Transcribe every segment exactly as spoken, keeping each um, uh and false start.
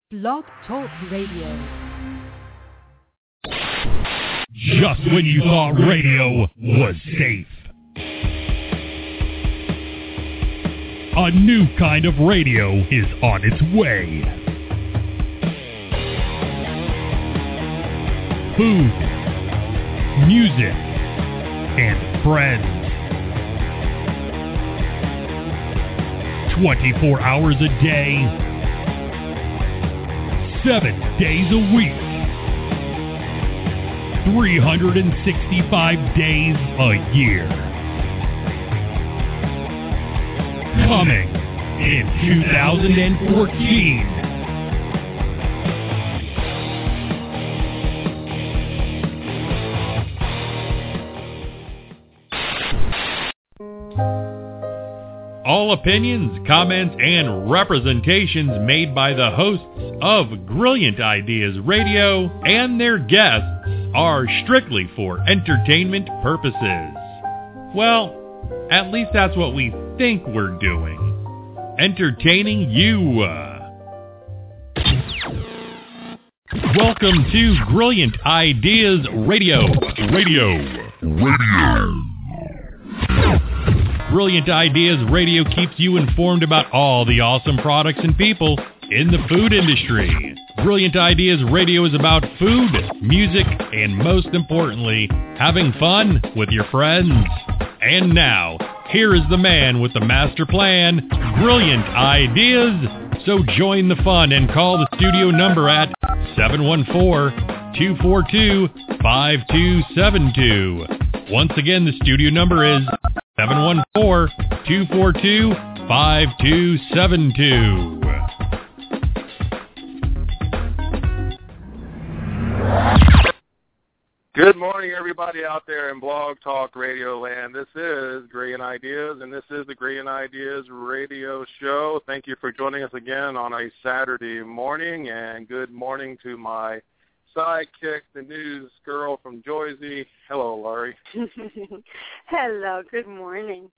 Blog Talk Radio. Just when you thought radio was safe. A new kind of radio is on its way. Food, music, and friends. twenty-four hours a day, seven days a week, three hundred sixty-five days a year. Coming in two thousand fourteen. All opinions, comments, and representations made by the hosts of Brilliant Ideas Radio and their guests are strictly for entertainment purposes. Well, at least that's what we think we're doing. Entertaining you. Welcome to Brilliant Ideas Radio. Radio. Radio. Brilliant Ideas Radio keeps you informed about all the awesome products and people in the food industry. Brilliant Ideas Radio is about food, music, and most importantly, having fun with your friends. And now, here is the man with the master plan, Brilliant Ideas. So join the fun and call the studio number at seven one four, two four two, five two seven two. Once again, the studio number is seven one four, two four two, five two seven two. Good morning, everybody out there in Blog Talk Radio land. This is Brilliant Ideas, and this is the Brilliant Ideas Radio Show. Thank you for joining us again on a Saturday morning, and good morning to my sidekick, the news girl from Jersey. Hello, Laurie. Hello, good morning.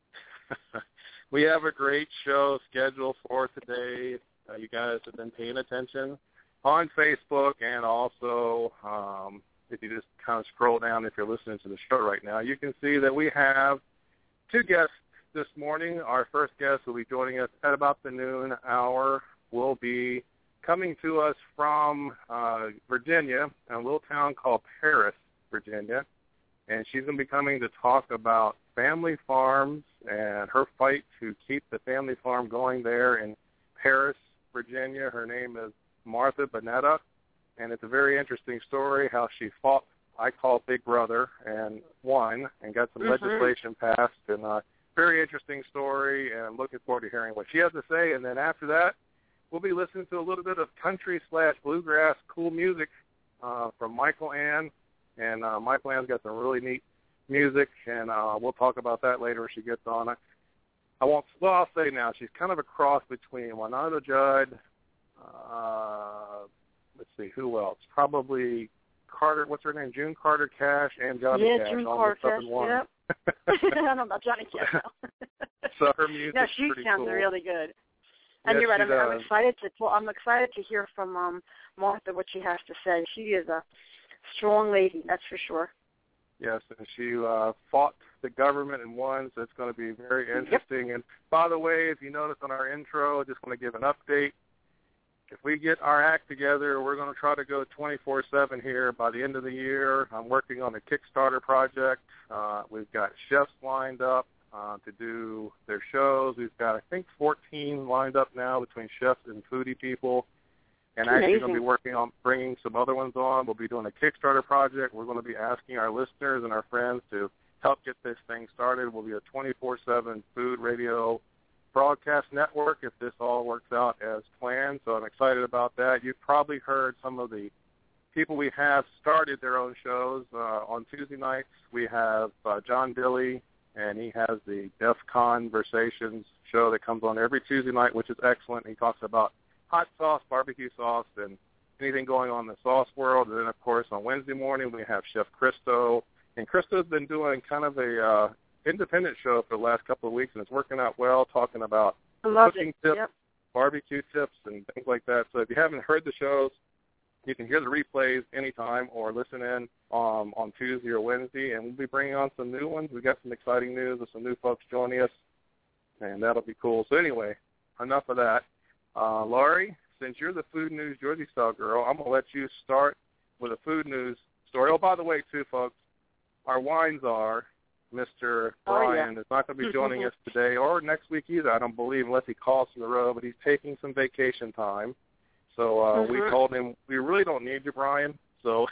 We have a great show scheduled for today. Uh, you guys have been paying attention on Facebook, and also um, if you just kind of scroll down, if you're listening to the show right now, you can see that we have two guests this morning. Our first guest will be joining us at about the noon hour. Will be coming to us from uh, Virginia, a little town called Paris, Virginia, and she's going to be coming to talk about family farms and her fight to keep the family farm going there in Paris, Virginia. Her name is Martha Bonetta, and it's a very interesting story how she fought, I call Big Brother, and won and got some mm-hmm. legislation passed, and a very interesting story, and I'm looking forward to hearing what she has to say. And then after that, we'll be listening to a little bit of country slash bluegrass cool music uh, from Michael Ann. And uh, Michael Ann's got some really neat music, and uh, we'll talk about that later when she gets on. I, I won't, well, I'll say now, she's kind of a cross between Wynonna Judd, uh, let's see, who else? Probably Carter, what's her name? June Carter Cash and Johnny yeah, Cash. June Carter Cash, yep. I don't know about Johnny Cash. So her music's no, she pretty sounds cool. really good. And yes, you're right. I'm, I'm does. excited to. Well, I'm excited to hear from um, Martha what she has to say. She is a strong lady, that's for sure. Yes, and she uh, fought the government and won, so it's going to be very interesting. Yep. And by the way, if you notice on our intro, I just want to give an update. If we get our act together, we're going to try to go twenty-four seven here by the end of the year. I'm working on a Kickstarter project. Uh, we've got chefs lined up uh, to do their shows. We've got, I think, fourteen lined up now between chefs and foodie people. And Amazing. Actually going to be working on bringing some other ones on. We'll be doing a Kickstarter project. We're going to be asking our listeners and our friends to help get this thing started. We'll be a twenty-four seven food radio broadcast network if this all works out as planned. So I'm excited about that. You've probably heard some of the people we have started their own shows. Uh, on Tuesday nights, we have uh, John Dilley, and he has the Def Conversations show that comes on every Tuesday night, which is excellent. He talks about hot sauce, barbecue sauce, and anything going on in the sauce world. And then, of course, on Wednesday morning, we have Chef Christo. And Christo's been doing kind of a uh, independent show for the last couple of weeks, and it's working out well, talking about I love cooking it. tips Yep. barbecue tips and things like that. So if you haven't heard the shows, you can hear the replays anytime or listen in um, on Tuesday or Wednesday, and we'll be bringing on some new ones. We've got some exciting news with some new folks joining us, and that'll be cool. So anyway, enough of that. Uh, Laurie, since you're the food news Jersey style girl, I'm going to let you start with a food news story. Oh, by the way, too, folks, our wine czar, Mister Brian, oh, yeah. is not going to be joining us today or next week either, I don't believe, unless he calls from the road, but he's taking some vacation time. So uh, mm-hmm. we told him, we really don't need you, Brian. So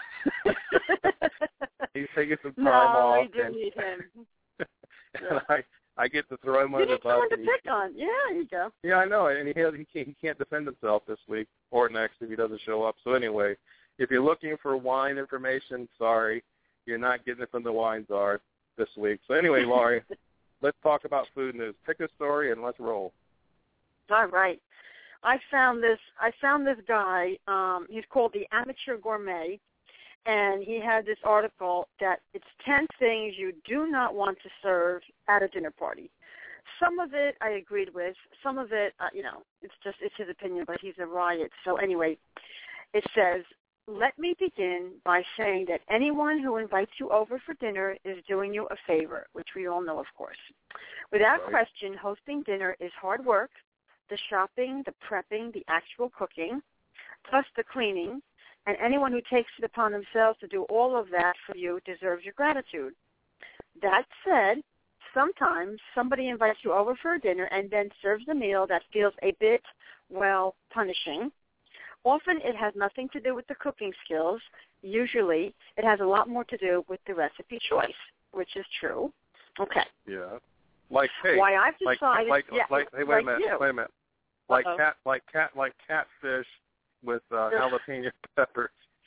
he's taking some time no, off. No, we do and, need him. and yeah. I, I get to throw him under the bus. You need someone to pick on. Yeah, there you go. Yeah, I know. And he, has, he, can't, he can't defend himself this week or next if he doesn't show up. So anyway, if you're looking for wine information, sorry, you're not getting it from the wine czar this week. So anyway, Laurie, let's talk about food news. Pick a story and let's roll. All right. I found this. I found this guy. Um, he's called the Amateur Gourmet, and he had this article that it's ten things you do not want to serve at a dinner party. Some of it I agreed with. Some of it, uh, you know, it's just it's his opinion, but he's a riot. So anyway, it says, "Let me begin by saying that anyone who invites you over for dinner is doing you a favor," which we all know, of course. Without right. question, hosting dinner is hard work. The shopping, the prepping, the actual cooking, plus the cleaning, and anyone who takes it upon themselves to do all of that for you deserves your gratitude. That said, sometimes somebody invites you over for a dinner and then serves a meal that feels a bit, well, punishing. Often it has nothing to do with the cooking skills. Usually it has a lot more to do with the recipe choice, which is true. Okay. Yeah. Like hey, why I've decided, like, like, yeah, like, hey, wait like a minute, you. wait a minute. Like Uh-oh. cat, like cat, like catfish with uh, jalapeno peppers.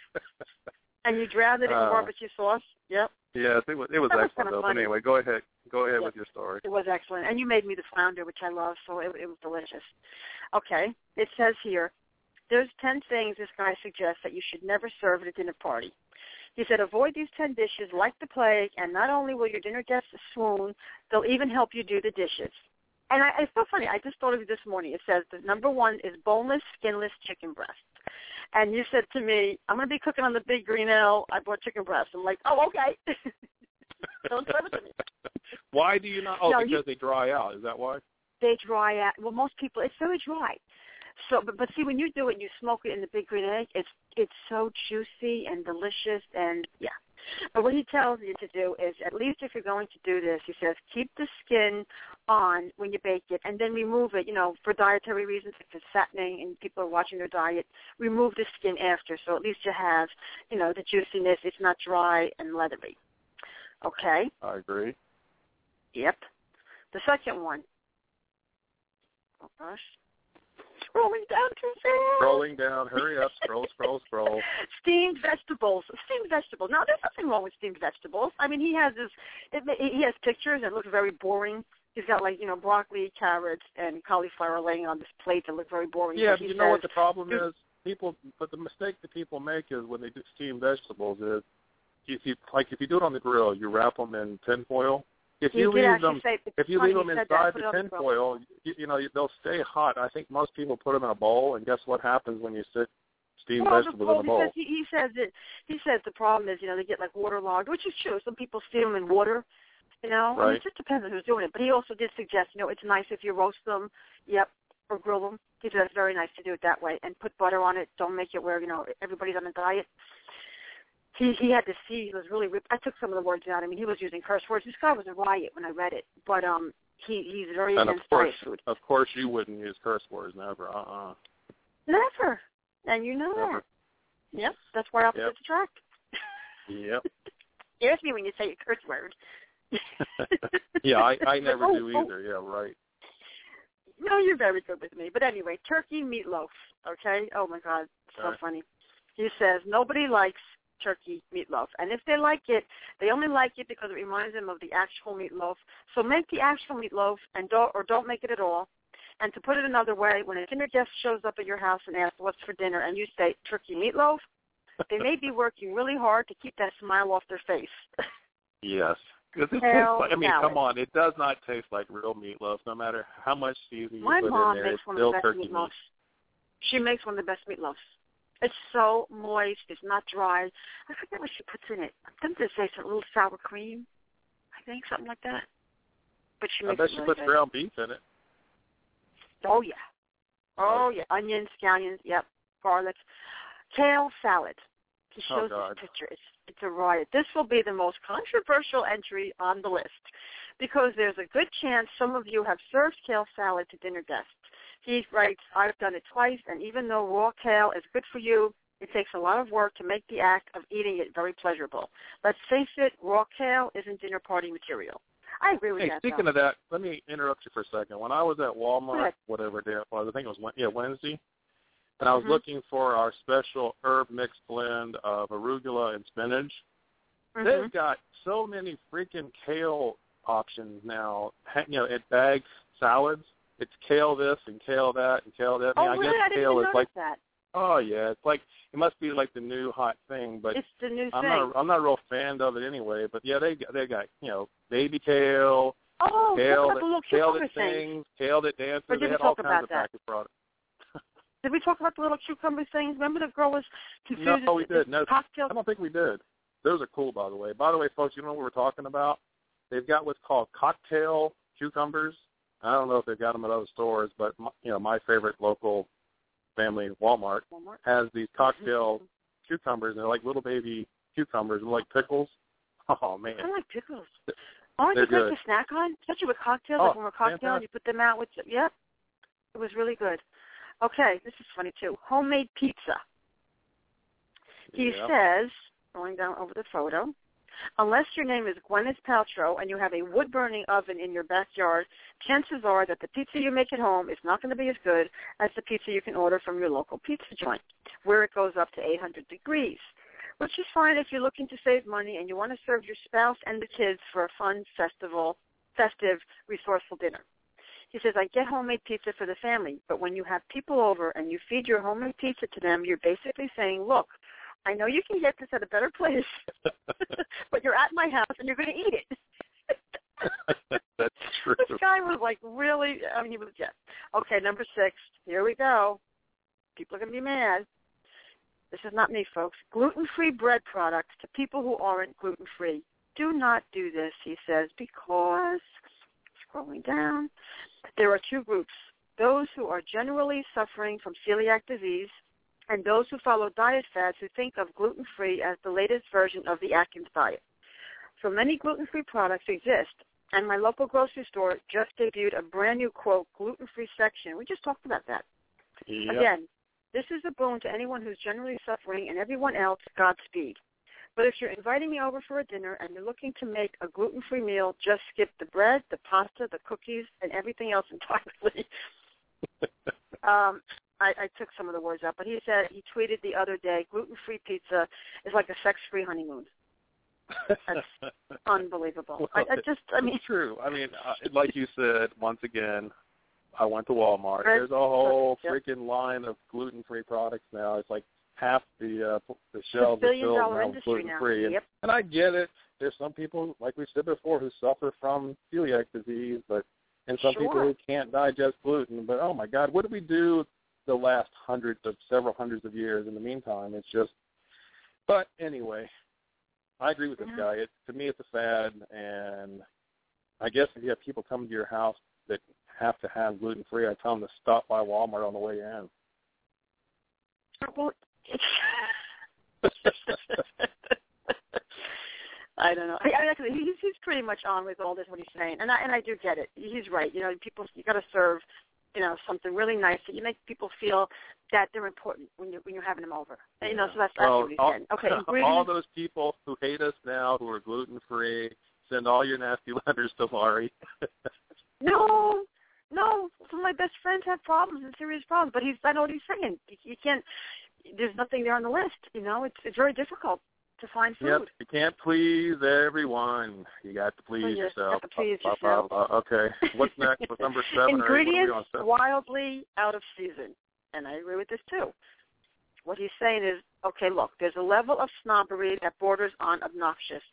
And you drowned it in uh, barbecue sauce. Yep. Yes, it was. It was that excellent was though. Funny. But anyway, go ahead. Go ahead yep. with your story. It was excellent, and you made me the flounder, which I love, so it, it was delicious. Okay, it says here, there's ten things this guy suggests that you should never serve at a dinner party. He said, avoid these ten dishes like the plague, and not only will your dinner guests swoon, they'll even help you do the dishes. And I, it's so funny. I just thought of it this morning. It says the number one is boneless, skinless chicken breast. And you said to me, I'm going to be cooking on the Big Green L. I bought chicken breast. I'm like, oh, okay. Don't serve it to me. Why do you not? Oh, no, because you, they dry out. Is that why? They dry out. Well, most people, it's very dry. So, but, but see, when you do it, you smoke it in the Big Green Egg. It's it's so juicy and delicious, and yeah. But what he tells you to do is, at least if you're going to do this, he says, keep the skin on when you bake it, and then remove it. You know, for dietary reasons, if it's fattening and people are watching their diet, remove the skin after. So at least you have, you know, the juiciness. It's not dry and leathery. Okay. I agree. Yep. The second one. Oh gosh. Scrolling down too fast. Scrolling down. Hurry up. Scroll, scroll, scroll. Steamed vegetables. Steamed vegetables. Now, there's nothing wrong with steamed vegetables. I mean, he has this. It, he has pictures that look very boring. He's got, like, you know, broccoli, carrots, and cauliflower laying on this plate that look very boring. Yeah, but you says, know what the problem is? People, but the mistake that people make is when they do steamed vegetables is, if you like, if you do it on the grill, you wrap them in tin foil. If you, you leave them, say, if you leave them inside the tin the foil, you, you know they'll stay hot. I think most people put them in a bowl, and guess what happens when you stick steamed well, vegetables well, in a bowl? He says, he, he says that he says the problem is, you know, they get like waterlogged, which is true. Some people steam them in water, you know. Right. And it just depends on who's doing it. But he also did suggest, you know, it's nice if you roast them, yep, or grill them. He said it's very nice to do it that way, and put butter on it. Don't make it where, you know, everybody's on a diet. He he had to see. He was really. I took some of the words out. I mean, he was using curse words. This guy was a riot when I read it. But um, he he's very and against of course, diet food. Of course, you wouldn't use curse words, never. Uh uh-uh. uh. Never. And you know never. that. Yep. That's why opposites yep. attract. Yep. Scares me when you say a curse word. yeah, I I never oh, do oh. either. Yeah, right. No, you're very good with me. But anyway, turkey meatloaf. Okay. Oh my God, so right. funny. He says nobody likes turkey meatloaf, and if they like it, they only like it because it reminds them of the actual meatloaf. So make the actual meatloaf, and don't or don't make it at all. And to put it another way, when a dinner guest shows up at your house and asks what's for dinner, and you say turkey meatloaf, they may be working really hard to keep that smile off their face. Yes. Because it Kale tastes like, I mean, salad. come on, it does not taste like real meatloaf. No matter how much seasoning you My put mom in there, makes it's one still of the best turkey meatloafs. meat. She makes one of the best meatloafs. It's so moist. It's not dry. I forget what she puts in it. I'm tempted to say some little sour cream. I think something like that. But she I makes bet it she really puts good. ground beef in it. Oh yeah. Oh yeah. Onions, scallions. Yep. Garlic. Kale salad. He Oh, shows God. this picture. It's it's a riot. This will be the most controversial entry on the list because there's a good chance some of you have served kale salad to dinner guests. He writes, I've done it twice, and even though raw kale is good for you, it takes a lot of work to make the act of eating it very pleasurable. Let's face it, raw kale isn't dinner party material. I agree with Hey, that. speaking though. of that, let me interrupt you for a second. When I was at Go Walmart, ahead. whatever day it was, I think it was Wed- yeah Wednesday, and I was Mhm. looking for our special herb mix blend of arugula and spinach. Mhm. They've got so many freaking kale options now. You know, at bagged salads, it's kale this and kale that and kale that. I mean, Oh, I really? guess I didn't kale even is notice like, that. oh yeah, it's like it must be like the new hot thing. But It's the new I'm thing. not, I'm not a real fan of it anyway. But yeah, they they got you know baby kale, oh, kale talk about that the little kale cucumber that things. sings, kale that dances. Or did They we had all talk kinds about of that? packaged products. Did we talk about the little cucumber things? Remember the girl was confused? No, we with did. No, cocktail. I don't think we did. Those are cool, by the way. By the way, folks, you know what we're talking about? They've got what's called cocktail cucumbers. I don't know if they've got them at other stores, but my, you know, my favorite local family, Walmart, Walmart. has these cocktail cucumbers. And they're like little baby cucumbers, they're like pickles. Oh man, I like pickles. Aren't they're they great good. to snack on? Especially with cocktails. Oh, like when we're cocktails, fantastic. you put them out with. Yep, it was really good. Okay, this is funny too. Homemade pizza. He Yeah. says, going down over the photo, unless your name is Gwyneth Paltrow and you have a wood-burning oven in your backyard, chances are that the pizza you make at home is not going to be as good as the pizza you can order from your local pizza joint, where it goes up to eight hundred degrees, which is fine if you're looking to save money and you want to serve your spouse and the kids for a fun, festival, festive, resourceful dinner. He says, I get homemade pizza for the family, but when you have people over and you feed your homemade pizza to them, you're basically saying, look, I know you can get this at a better place, but you're at my house and you're going to eat it. That's true. This guy was like really, I mean, he was, yeah. Okay, number six, here we go. People are going to be mad. This is not me, folks. Gluten-free bread products to people who aren't gluten-free. Do not do this, he says, because, scrolling down, there are two groups, those who are generally suffering from celiac disease and those who follow diet fads who think of gluten-free as the latest version of the Atkins diet. So many gluten-free products exist, and my local grocery store just debuted a brand new, quote, gluten-free section. We just talked about that. Yep. Again, this is a boon to anyone who's generally suffering and everyone else, Godspeed. But if you're inviting me over for a dinner and you're looking to make a gluten-free meal, just skip the bread, the pasta, the cookies, and everything else entirely. um, I, I took some of the words out, but he said, he tweeted the other day, gluten-free pizza is like a sex-free honeymoon. That's unbelievable. Well, I, I just, I mean. it's true. I mean, uh, like you said, once again, I went to Walmart. Bread, There's a whole yep. freaking line of gluten-free products now. It's like half the uh, the It's shelves a are filled billion-dollar now with industry gluten-free. now. And, Yep. and I get it. There's some people, like we said before, who suffer from celiac disease, but and some Sure. people who can't digest gluten. But, oh, my God, what did we do the last hundreds of, several hundreds of years in the meantime? It's just, but anyway, I agree with this Mhm. guy. It, to me, it's a fad, and I guess if you have people coming to your house that have to have gluten-free, I tell them to stop by Walmart on the way in. Well, I don't know. I, I actually, he's he's pretty much on with all this what he's saying, and I and I do get it. He's right. You know, people you got to serve, you know, something really nice that you make people feel that they're important when you when you're having them over. And, you know, so that's, that's well, what he's all, saying. Okay, all ingredients. those people who hate us now, who are gluten-free, send all your nasty letters to Laurie. No, no. Some of my best friends have problems and serious problems, but he's I know what he's saying. You, you can't. There's nothing there on the list. You know, it's it's very difficult to find food. Yep, you can't please everyone. You got to please So you yourself. have to please Blah, yourself. blah, blah. Okay, what's next? What's number seven? Ingredients or eight? What are we on, seven? wildly out of season, and I agree with this too. What he's saying is, okay, look, there's a level of snobbery that borders on obnoxious.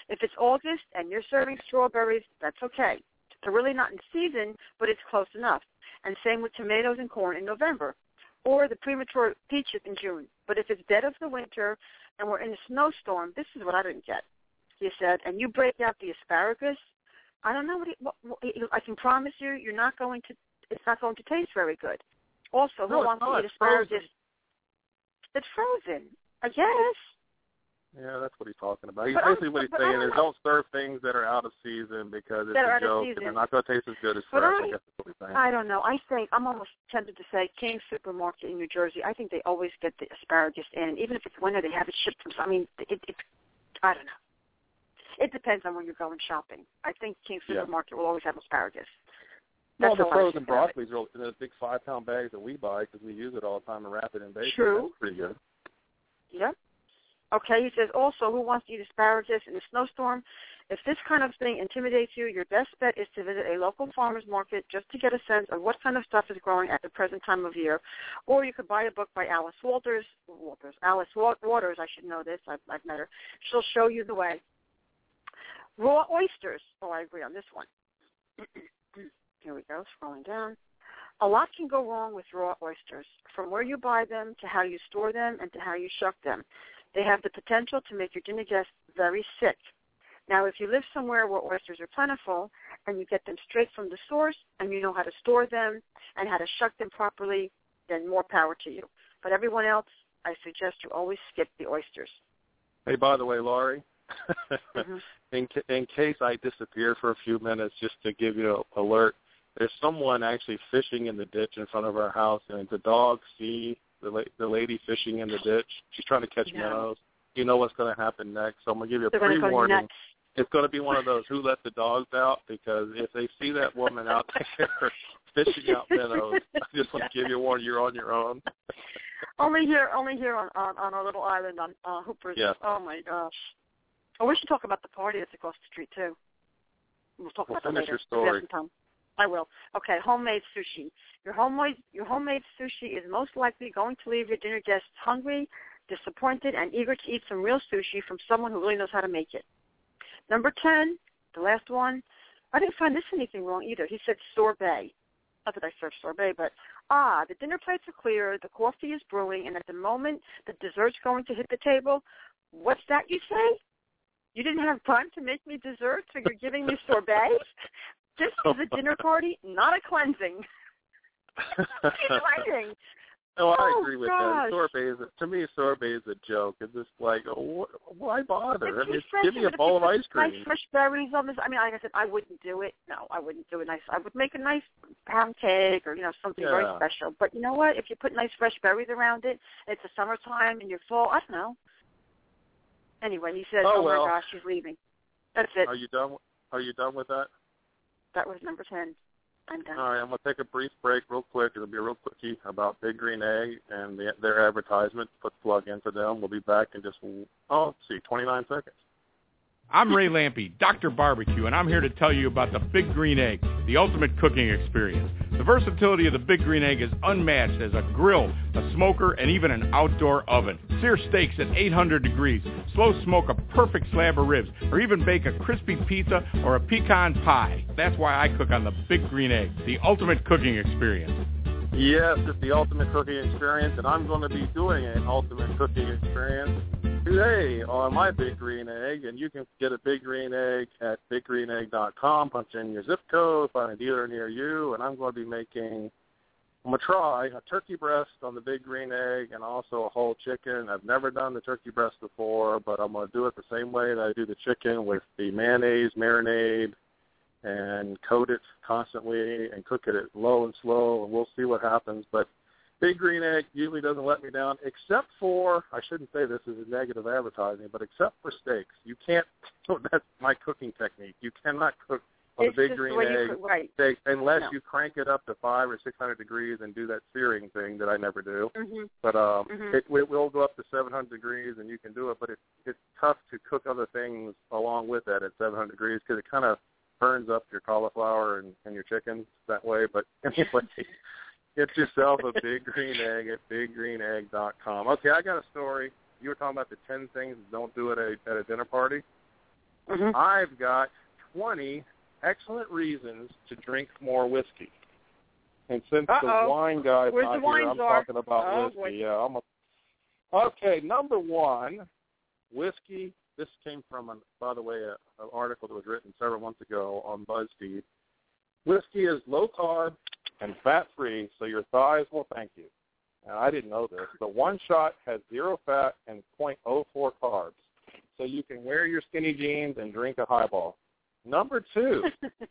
If it's August and you're serving strawberries, that's okay. They're really not in season, but it's close enough. And same with tomatoes and corn in November. Or the premature peaches in June. But if it's dead of the winter and we're in a snowstorm, this is what I didn't get. He said, and you break out the asparagus, I don't know what, he, what, what I can promise you, you're not going to, it's not going to taste very good. Also, who no, wants to eat it's asparagus? Frozen. It's frozen, I guess. Yeah, that's what he's talking about. He's But basically what he's but saying I is don't don't serve things that are out of season because it's That are a out of joke season. and they're not going to taste as good as But fresh. I- I guess that's what he's saying. I don't know. I think, I'm almost tempted to say King Supermarket in New Jersey, I think they always get the asparagus in. Even if it's winter, they have it shipped from, I mean, it, it, I don't know. It depends on when you're going shopping. I think King Yeah. Supermarket will always have asparagus. Well, That's the how I frozen think of it. broccoli's are in those big five-pound bags that we buy because we use it all the time and wrap it in bacon. True. That's pretty good. Yep. Okay, he says also, who wants to eat asparagus in a snowstorm? If this kind of thing intimidates you, your best bet is to visit a local farmer's market just to get a sense of what kind of stuff is growing at the present time of year. Or you could buy a book by Alice Walters. Walters. Alice Waters, I should know this. I've, I've met her. She'll show you the way. Raw oysters. Oh, I agree on this one. Here we go, scrolling down. A lot can go wrong with raw oysters, from where you buy them to how you store them and to how you shuck them. They have the potential to make your dinner guests very sick. Now, if you live somewhere where oysters are plentiful and you get them straight from the source and you know how to store them and how to shuck them properly, then more power to you. But everyone else, I suggest you always skip the oysters. Hey, by the way, Laurie, mm-hmm. in, in case I disappear for a few minutes, just to give you an alert, there's someone actually fishing in the ditch in front of our house, and the dogs see the, la- the lady fishing in the ditch. She's trying to catch No. minnows. You know what's going to happen next, so I'm going to give you a They're gonna go pre-warning. nuts. It's going to be one of those who let the dogs out, because if they see that woman out there fishing out minnows, I just want to give you a warning, you're on your own. Only here, only here on, on, on our little island on uh, Hooper's. Yeah. Oh, my gosh. Oh, we should talk about the party that's across the street, too. We'll talk Well, about that finish later. your story. Time. I will. Okay, homemade sushi. Your homemade, your homemade sushi is most likely going to leave your dinner guests hungry, disappointed, and eager to eat some real sushi from someone who really knows how to make it. Number ten, the last one, I didn't find this anything wrong either. He said sorbet. Not that I serve sorbet, but, ah, the dinner plates are clear, the coffee is brewing, and at the moment the dessert's going to hit the table, what's that you say? You didn't have time to make me dessert, so you're giving me sorbet? This is a dinner party, not a cleansing. He's writing. No, I Oh, agree with gosh. that. Sorbet is a, to me, sorbet is a joke. It's just like, oh, wh- why bother? I It's mean, refreshing, give me a but if bowl you of put ice cream. Nice fresh berries on this. I mean, like I said, I wouldn't do it. No, I wouldn't do it. Nice. I would make a nice pound cake or you know something very Yeah. special. But you know what? If you put nice fresh berries around it, it's the summertime and you're full. I don't know. Anyway, he said, Oh, "Oh, well. my gosh, she's leaving." That's it. Are you done? Are you done with that? That was number ten. I'm done. All right, I'm going to take a brief break real quick. It'll be a real quickie about Big Green Egg and the, their advertisement. Put the plug in for them. We'll be back in just, oh, let's see, twenty-nine seconds. I'm Ray Lampe, Doctor Barbecue, and I'm here to tell you about the Big Green Egg, the ultimate cooking experience. The versatility of the Big Green Egg is unmatched as a grill, a smoker, and even an outdoor oven. Sear steaks at eight hundred degrees, slow smoke a perfect slab of ribs, or even bake a crispy pizza or a pecan pie. That's why I cook on the Big Green Egg, the ultimate cooking experience. Yes, it's the ultimate cooking experience, and I'm going to be doing an ultimate cooking experience today on my Big Green Egg, and you can get a Big Green Egg at big green egg dot com. Punch in your zip code, find a dealer near you, and I'm going to be making, I'm going to try a turkey breast on the Big Green Egg and also a whole chicken. I've never done the turkey breast before, but I'm going to do it the same way that I do the chicken with the mayonnaise, marinade, and coat it constantly and cook it at low and slow, and we'll see what happens. But Big Green Egg usually doesn't let me down, except for, I shouldn't say this is a negative advertising, but except for steaks. You can't, that's my cooking technique. You cannot cook on It's a Big just the Green way you Egg cook- right. steak unless No. you crank it up to five or six hundred degrees and do that searing thing that I never do. Mm-hmm. But um, Mhm. it, it will go up to seven hundred degrees, and you can do it. But it, it's tough to cook other things along with that at seven hundred degrees because it kind of burns up your cauliflower and, and your chicken that way. But anyway, get yourself a Big Green Egg at big green egg dot com. Okay, I got a story. You were talking about the ten things don't do at a, at a dinner party. Mm-hmm. I've got twenty excellent reasons to drink more whiskey. And since Uh-oh. the wine guy's Where's not the wine here, I'm czar? talking about Oh, whiskey. boy. Yeah, I'm a... Okay, number one, whiskey. This came from, an, by the way, a, an article that was written several months ago on BuzzFeed. Whiskey is low-carb and fat-free, so your thighs will thank you. Now, I didn't know this, but one shot has zero fat and zero point zero four carbs, so you can wear your skinny jeans and drink a highball. Number two,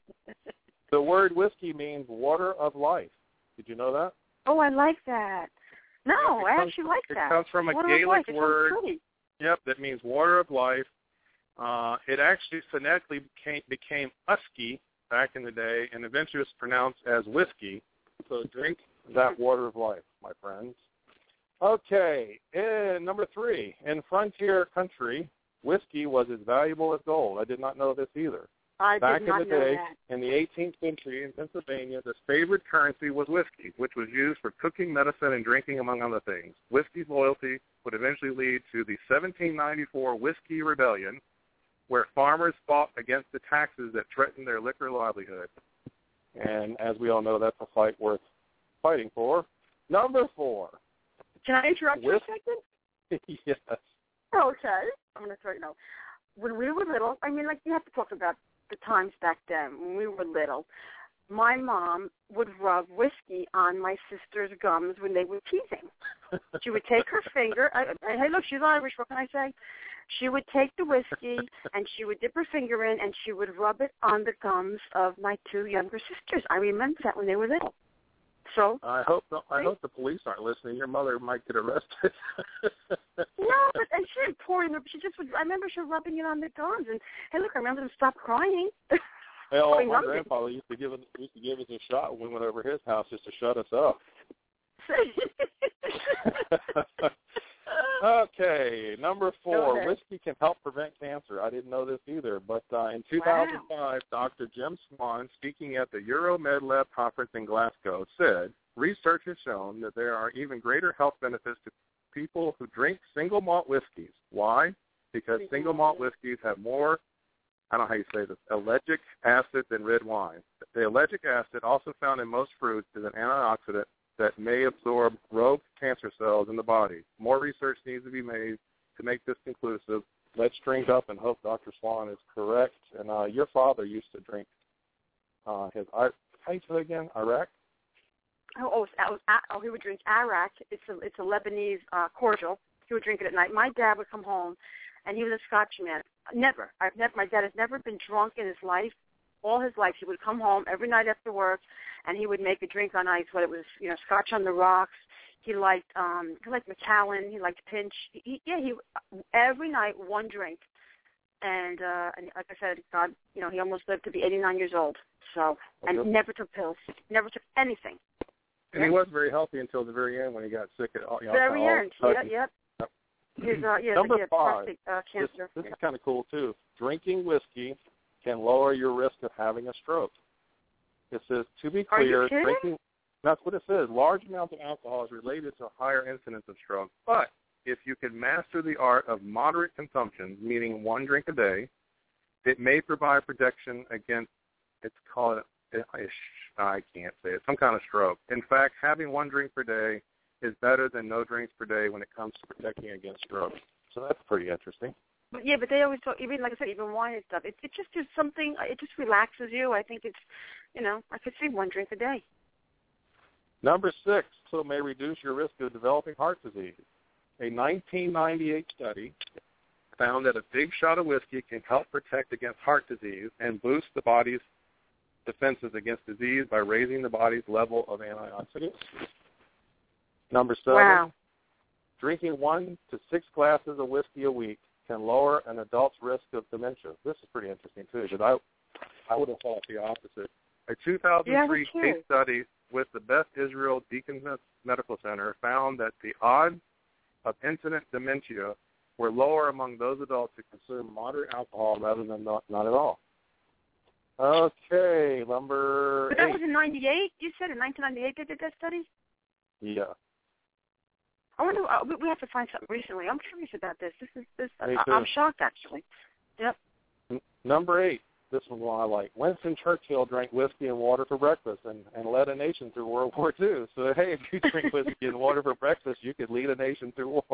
the word whiskey means water of life. Did you know that? Oh, I like that. No, Yeah, I comes, actually like it that. It comes from a water Gaelic of life. It word. sounds pretty. Yep, that means water of life. Uh, it actually phonetically became, became Usky back in the day, and eventually was pronounced as whiskey. So drink that water of life, my friends. Okay, and number three, in frontier country, whiskey was as valuable as gold. I did not know this either. I Back did not in the know day, that. in the eighteenth century in Pennsylvania, the favorite currency was whiskey, which was used for cooking, medicine, and drinking, among other things. Whiskey's loyalty would eventually lead to the seventeen ninety-four Whiskey Rebellion, where farmers fought against the taxes that threatened their liquor livelihood. And as we all know, that's a fight worth fighting for. Number four. Can I interrupt you Whis- a second? Yes. Okay. I'm going to throw you know. When we were little, I mean, like, you have to talk about the times back then. When we were little, my mom would rub whiskey on my sister's gums when they were teething. She would take her finger. I, I, hey, look, she's Irish. What can I say? She would take the whiskey, and she would dip her finger in, and she would rub it on the gums of my two younger sisters. I remember that when they were little. So I hope the, I hope the police aren't listening. Your mother might get arrested. No, but and she didn't pour it. She just would. I remember she was rubbing it on the gums, and hey, look, I remember them stop crying. Well, I my loved grandfather used to give us used to give us a shot when we went over his house just to shut us up. Okay, number four, whiskey can help prevent cancer. I didn't know this either, but uh, in two thousand five, wow. Doctor Jim Swan, speaking at the EuroMedLab conference in Glasgow, said, research has shown that there are even greater health benefits to people who drink single malt whiskeys. Why? Because single malt whiskeys have more, I don't know how you say this, ellagic acid than red wine. The ellagic acid, also found in most fruits, is an antioxidant that may absorb rogue cancer cells in the body. More research needs to be made to make this conclusive. Let's drink up and hope Doctor Swan is correct. And uh, your father used to drink uh, his, how do you say it again, Iraq? Oh, oh, was, oh, he would drink Arak. It's a, it's a Lebanese uh, cordial. He would drink it at night. My dad would come home, and he was a Scotchman. Never. I've never. My dad has never been drunk in his life. All his life, he would come home every night after work, and he would make a drink on ice. Whether it was, you know, Scotch on the rocks. He liked, um, he liked Macallan. He liked Pinch. He, yeah, he every night one drink, and uh, and like I said, God, you know, he almost lived to be eighty-nine years old. So, and Okay. never took pills. Never took anything. And he was very healthy until the very end when he got sick at all. You know, Very all end. Yeah, yep. Yep. His, uh, yeah, Number yeah, five. prostate uh, This, cancer. this Yeah. is kind of cool, too. Drinking whiskey can lower your risk of having a stroke. It says, to be Are you clear, kidding? drinking, that's what it says. Large amounts of alcohol is related to a higher incidence of stroke. But if you can master the art of moderate consumption, meaning one drink a day, it may provide protection against, it's called, I can't say it, some kind of stroke. In fact, having one drink per day is better than no drinks per day when it comes to protecting against stroke. So that's pretty interesting. But yeah, but they always talk, even like I said, even wine and stuff. It, it just is something, it just relaxes you. I think it's, you know, I could see one drink a day. Number six, so it may reduce your risk of developing heart disease. A nineteen ninety-eight study found that a big shot of whiskey can help protect against heart disease and boost the body's defenses against disease by raising the body's level of antioxidants. Number seven, Wow. drinking one to six glasses of whiskey a week can lower an adult's risk of dementia. This is pretty interesting, too, because I, I would have thought the opposite. A two thousand three yeah, case study with the Beth Israel Deaconess Medical Center found that the odds of incident dementia were lower among those adults who consume moderate alcohol rather than not, not at all. Okay, number But that eight. was in ninety-eight? You said in nineteen ninety-eight they did that study? Yeah. I wonder, uh, we, we have to find something recently. I'm curious about this. This is, this, Me I, too. I'm shocked, actually. Yep. Number eight, this is one I like. Winston Churchill drank whiskey and water for breakfast and, and led a nation through World War Two. So, hey, if you drink whiskey and water for breakfast, you could lead a nation through war.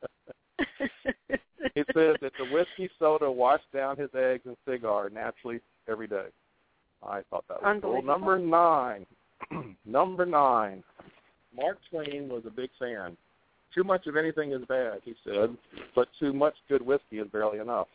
It says that the whiskey soda washed down his eggs and cigar naturally every day. I thought that was cool. Number nine. Number nine. Mark Twain was a big fan. Too much of anything is bad, he said, but too much good whiskey is barely enough.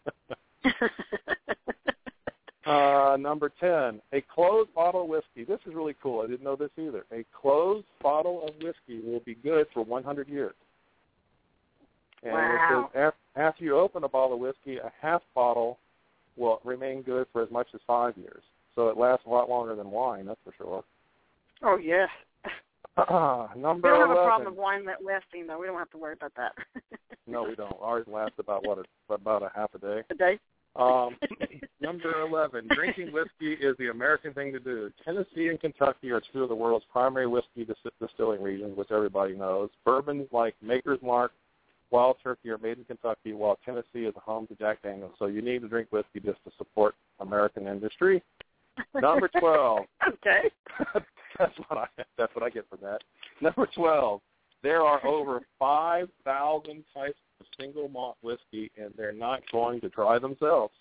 uh, number ten. A closed bottle of whiskey. This is really cool. I didn't know this either. A closed bottle of whiskey will be good for one hundred years. And wow. It says after you open a bottle of whiskey, a half bottle will remain good for as much as five years. So it lasts a lot longer than wine, that's for sure. Oh, yeah. Uh, number we don't have eleven. a problem with wine lasting, though. We don't have to worry about that. No, we don't. Ours lasts about, what, a, about a half a day. A day? Um, number eleven, drinking whiskey is the American thing to do. Tennessee and Kentucky are two of the world's primary whiskey dis- distilling regions, which everybody knows. Bourbons like Maker's Mark, Wild Turkey are made in Kentucky, while Tennessee is home to Jack Daniels. So you need to drink whiskey just to support American industry. Number twelve. Okay. that's what I that's what I get from that. Number twelve. There are over five thousand types of single malt whiskey, and they're not going to try themselves.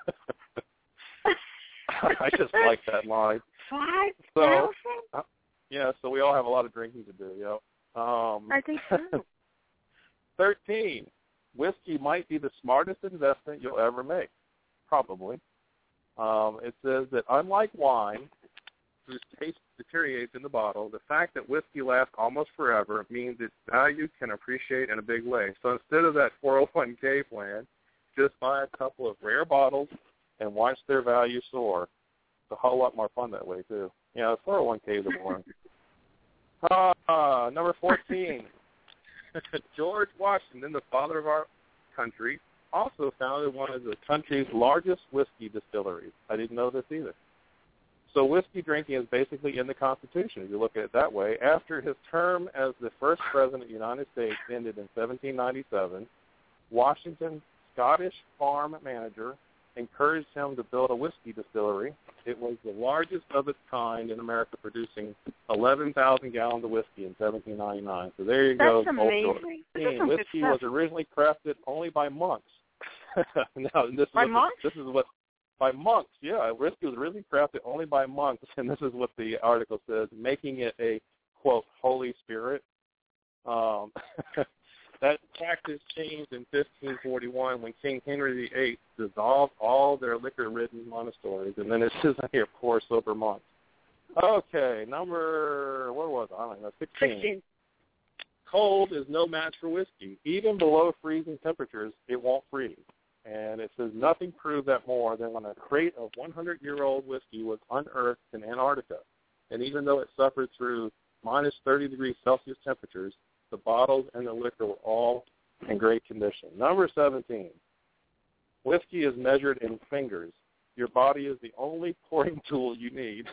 I just like that line. Five so, thousand? Uh, yeah, so we all have a lot of drinking to do. Yeah. Um, I think so. Thirteen. Whiskey might be the smartest investment you'll ever make. Probably. Um, it says that unlike wine, whose taste deteriorates in the bottle, the fact that whiskey lasts almost forever means its value can appreciate in a big way. So instead of that four oh one k plan, just buy a couple of rare bottles and watch their value soar. It's a whole lot more fun that way, too. Yeah, four oh one k's are boring. Uh, number fourteen. George Washington, the father of our country, also founded one of the country's largest whiskey distilleries. I didn't know this either. So whiskey drinking is basically in the Constitution, if you look at it that way. After his term as the first president of the United States ended in seventeen ninety-seven, Washington's Scottish farm manager encouraged him to build a whiskey distillery. It was the largest of its kind in America, producing eleven thousand gallons of whiskey in seventeen ninety-nine. So there you That's go. That's amazing. That's whiskey was originally crafted only by monks. now, this by is monks? This is what by monks. Yeah, whiskey was originally crafted only by monks, and this is what the article says, making it a quote Holy Spirit. Um, that practice changed in fifteen forty-one when King Henry the Eighth dissolved all their liquor-ridden monasteries, and then it says here, poor sober monks. Okay, number, what was it? I don't know, sixteen. sixteen. Cold is no match for whiskey. Even below freezing temperatures, it won't freeze. And it says nothing proved that more than when a crate of one hundred-year-old whiskey was unearthed in Antarctica. And even though it suffered through minus thirty degrees Celsius temperatures, the bottles and the liquor were all in great condition. Number seventeen. Whiskey is measured in fingers. Your body is the only pouring tool you need.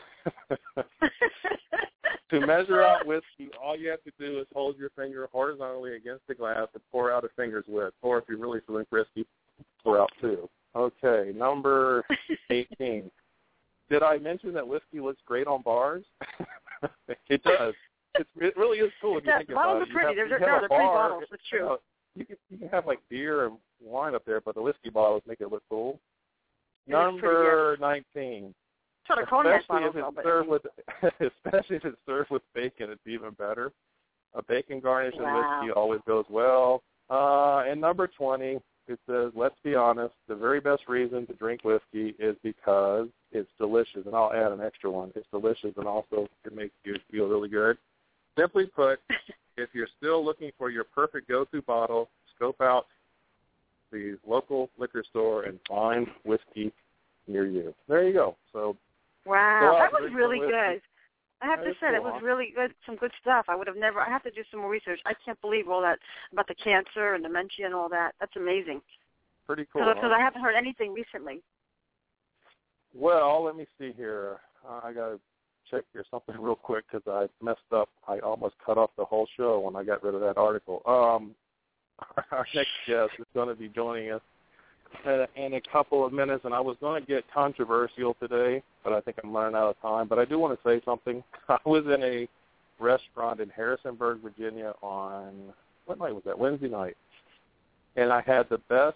To measure out whiskey, all you have to do is hold your finger horizontally against the glass and pour out a finger's width. Or if you're really feeling frisky, pour out two. Okay, number eighteen. Did I mention that whiskey looks great on bars? It does. It's, it really is cool if you think about it. Bottles are pretty. Have, they're, no, they're pretty bar, bottles. It's true. You know, you, can, you can have like beer and wine up there, but the whiskey bottles make it look cool. It Number nineteen. Sort of cognac Especially bottles, if it's though, served with, especially if it's served with bacon, it's even better. A bacon garnish and wow. whiskey always goes well. Uh, and number twenty, it says, let's be honest, the very best reason to drink whiskey is because it's delicious. And I'll add an extra one. It's delicious, and also it makes you feel really good. Simply put, if you're still looking for your perfect go-to bottle, scope out the local liquor store and find whiskey near you. There you go. So. Wow, that was really good. I have that to say, cool, that was huh? really good, some good stuff. I would have never, I have to do some more research. I can't believe all that about the cancer and dementia and all that. That's amazing. Pretty cool. Because huh? I haven't heard anything recently. Well, let me see here. Uh, I got to check here something real quick because I messed up. I almost cut off the whole show when I got rid of that article. Um, our next guest is going to be joining us in a, in a couple of minutes, and I was going to get controversial today, but I think I'm running out of time. But I do want to say something. I was in a restaurant in Harrisonburg, Virginia on, what night was that? Wednesday night. And I had the best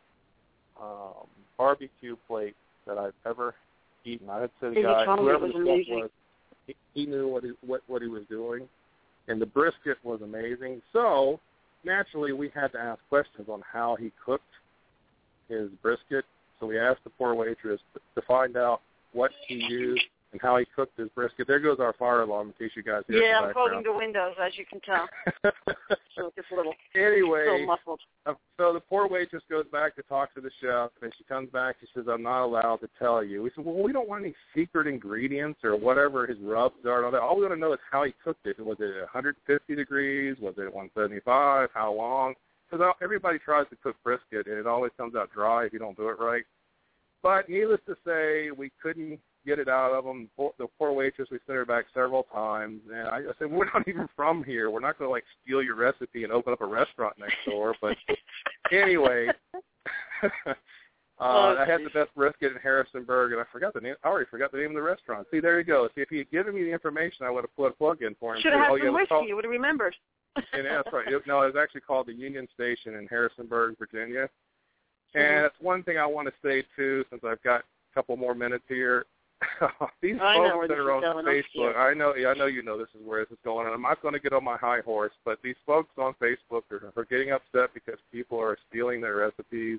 um, barbecue plate that I've ever eaten. I had to say the guy, whoever the chef was, he, he knew what he, what, what he was doing. And the brisket was amazing. So, naturally, we had to ask questions on how he cooked his brisket. So we asked the poor waitress to find out what he used and how he cooked his brisket. There goes our fire alarm, in case you guys hear Yeah, the I'm closing the windows, as you can tell. So just a little, anyway, little muffled. Uh, so the poor waitress goes back to talk to the chef, and she comes back. She says, "I'm not allowed to tell you." We said, "Well, we don't want any secret ingredients or whatever his rubs are. And all that. All we want to know is how he cooked it. Was it one hundred fifty degrees? Was it one seventy-five? How long?" Because everybody tries to cook brisket, and it always comes out dry if you don't do it right. But needless to say, we couldn't get it out of them. The poor waitress, we sent her back several times. And I said, "We're not even from here. We're not going to, like, steal your recipe and open up a restaurant next door." But anyway, uh, oh, I had the best brisket in Harrisonburg, and I forgot the name. I already forgot the name of the restaurant. See, there you go. See, if he had given me the information, I would have put a plug in for him. Should have had oh, some yeah, whiskey. called, You would have remembered. and that's right. It, no, it was actually called the Union Station in Harrisonburg, Virginia. And Mm-hmm. that's one thing I want to say, too, since I've got a couple more minutes here. These I know where folks that this are is on going. Facebook, I know, yeah, I know you know this is where this is going, and I'm not going to get on my high horse, but these folks on Facebook are, are getting upset because people are stealing their recipes.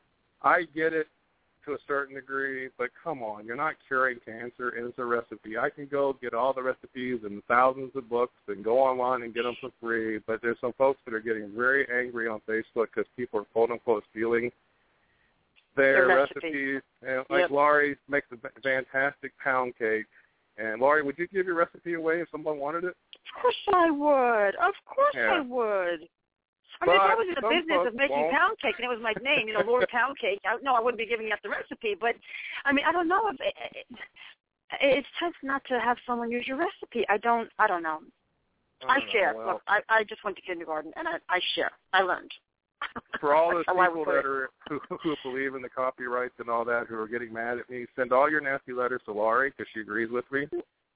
I get it to a certain degree, but come on, you're not curing cancer, and it's a recipe. I can go get all the recipes and thousands of books and go online and get them for free, but there's some folks that are getting very angry on Facebook because people are quote-unquote stealing their Their recipes. recipes. And like Yep. Laurie makes a fantastic pound cake. And Laurie, would you give your recipe away if someone wanted it? Of course I would. Of course Yeah. I would. I But mean, if I was in the some business folks of making won't. pound cake and it was my name, you know, Lord Pound Cake, I, no, I wouldn't be giving out the recipe. But, I mean, I don't know if it, it, it's tough not to have someone use your recipe. I don't. I don't know. I, I don't know, share. well. Look, I, I just went to kindergarten and I, I share. I learned. For all those That's how I people would put that it. are who, who believe in the copyrights and all that, who are getting mad at me, send all your nasty letters to Laurie because she agrees with me.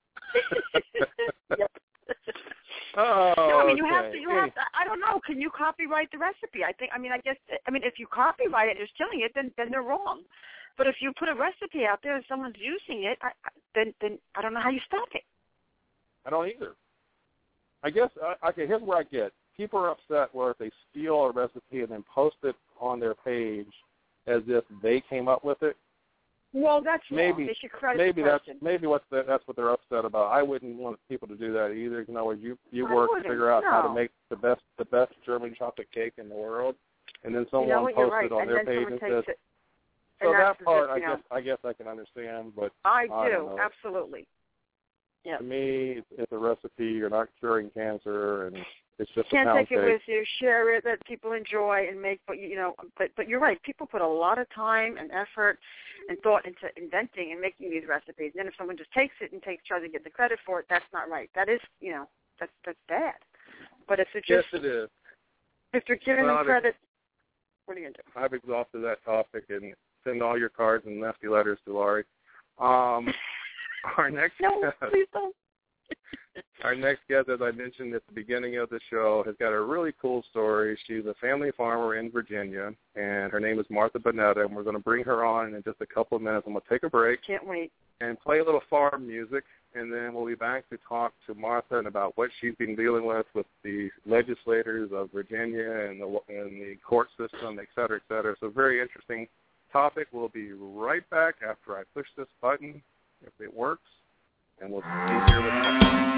Yep. Oh, No, I mean you okay. have to. You have to. I don't know. Can you copyright the recipe? I think. I mean, I guess. I mean, if you copyright it, and you're stealing it, then then they're wrong. But if you put a recipe out there and someone's using it, I, I, then then I don't know how you stop it. I don't either. I guess. Uh, okay, here's where I get. People are upset where if they steal a recipe and then post it on their page as if they came up with it. Well, that's maybe wrong. They should credit maybe the that's person. maybe what's the, that's what they're upset about. I wouldn't want people to do that either. In other words, you you I work to wouldn't, figure out how to no. make the best the best German chocolate cake in the world, and then someone you know what, you're posts right. it on and their then page someone and takes says. it. So And that that's as part, if, I you know, guess I guess I can understand, but I I do don't know. absolutely. Yeah. To me, it's, it's a recipe. You're not curing cancer, and it's just Can't a pound take it cake. with you. Share it that people enjoy and make. But you know, but but you're right. People put a lot of time and effort and thought into inventing and making these recipes. And then if someone just takes it and takes tries to get the credit for it, that's not right. That is, you know, that's that's bad. But if it's Yes, just it is. if you're giving Well, them credit, what are you gonna do? I've exhausted that topic, and send all your cards and nasty letters to Laurie. Um, our next No, guest, please don't. our next guest, as I mentioned at the beginning of the show, has got a really cool story. She's a family farmer in Virginia, and her name is Martha Bonetta, and we're going to bring her on in just a couple of minutes. I'm going to take a break Can't wait. and play a little farm music, and then we'll be back to talk to Martha and about what she's been dealing with with the legislators of Virginia and the, and the court system, et cetera, et cetera. So very interesting topic. We'll be right back after I push this button, if it works, and we'll be here with Martha.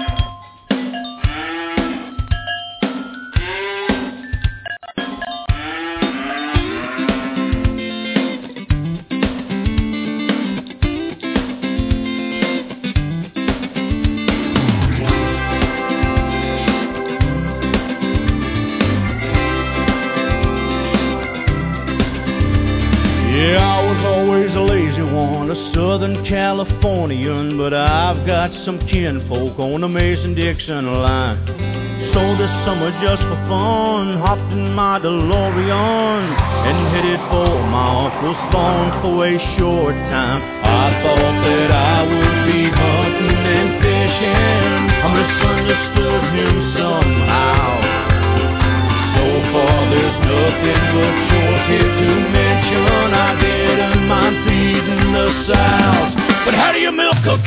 Southern Californian, but I've got some kinfolk on the Mason-Dixon line. So this summer just for fun, hopped in my DeLorean and headed for my uncle's farm for a short time. I thought that I would be hunting and fishing. I misunderstood him somehow. So far there's nothing but chores here to mention. I didn't mind feeding the sows, but how do you milk a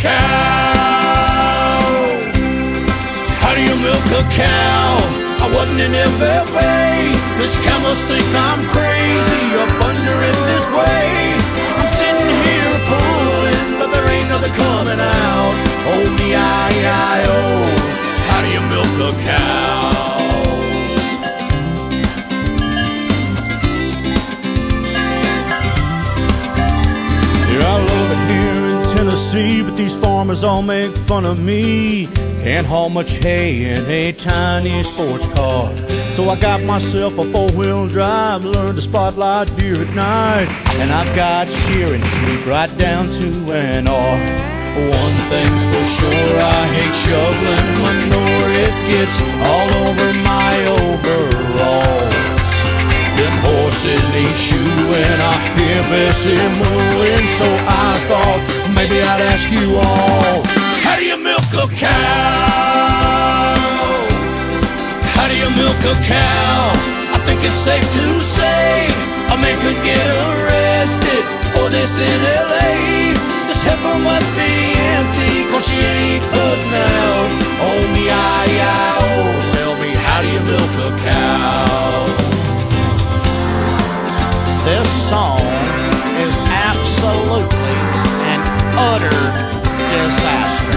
cow? How do you milk a cow? I wasn't in F F A. This cow must think I'm crazy up under it this way. I'm sitting here pulling, but there ain't nothing coming out. Oh, me, I, I, oh. How do you milk a cow? Yeah, I love it here in Tennessee, but these farmers all make fun of me. Can't haul much hay in a tiny sports car. So I got myself a four-wheel drive, learned to spotlight deer at night. And I've got shearing sheep right down to an R. One thing's for sure, I hate shoveling manure. It gets all over my overalls. Them horses need shoeing, I hear Bessie mooing. So I thought maybe I'd ask you all, how do you milk a cow? How do you milk a cow? I think it's safe to say a man could get arrested for this in L A. This heifer must be empty, cause she ain't putting out. Oh, me, I, I, oh, tell me, how do you milk a cow? This song is absolutely an utter disaster.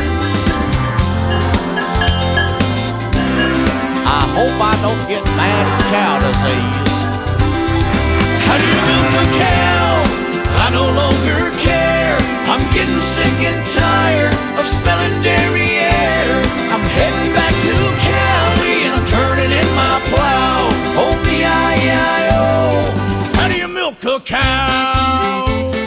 I hope I don't get mad cow disease. How do you milk a cow? I no longer care. I'm getting sick and tired of smelling derriere. I'm heading back to Cali and I'm turning in my plow. Oh, B I I O. How do you milk a cow?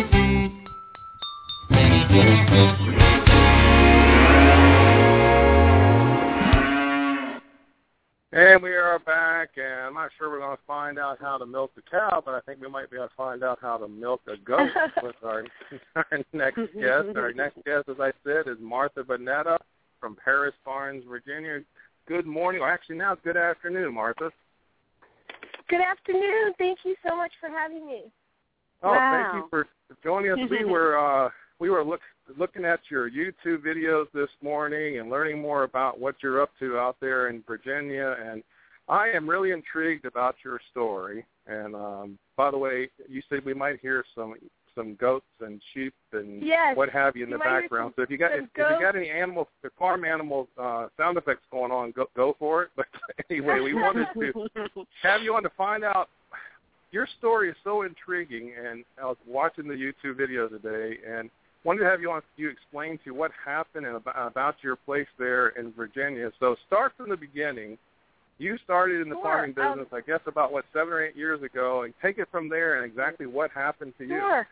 And we are back, and I'm not sure we're going to find out how to milk the cow, but I think we might be able to find out how to milk a goat with our, our next guest. Our next guest, as I said, is Martha Bonetta from Paris Barnes, Virginia. Good morning, or actually now it's good afternoon, Martha. Good afternoon. Thank you so much for having me. Oh, Wow. thank you for joining us. We were uh, we were look, looking at your YouTube videos this morning and learning more about what you're up to out there in Virginia, and I am really intrigued about your story. And um, by the way, you said we might hear some some goats and sheep and yes, what have you in you the background. So if you got if, if you got any animal, farm animal uh, sound effects going on, go go for it. But anyway, we wanted to have you on to find out. Your story is so intriguing, and I was watching the YouTube video today, and wanted to have you on you explain to what happened and about, about your place there in Virginia. So start from the beginning. You started in the sure. farming business, um, I guess, about, what, seven or eight years ago, and take it from there and exactly what happened to you. Sure.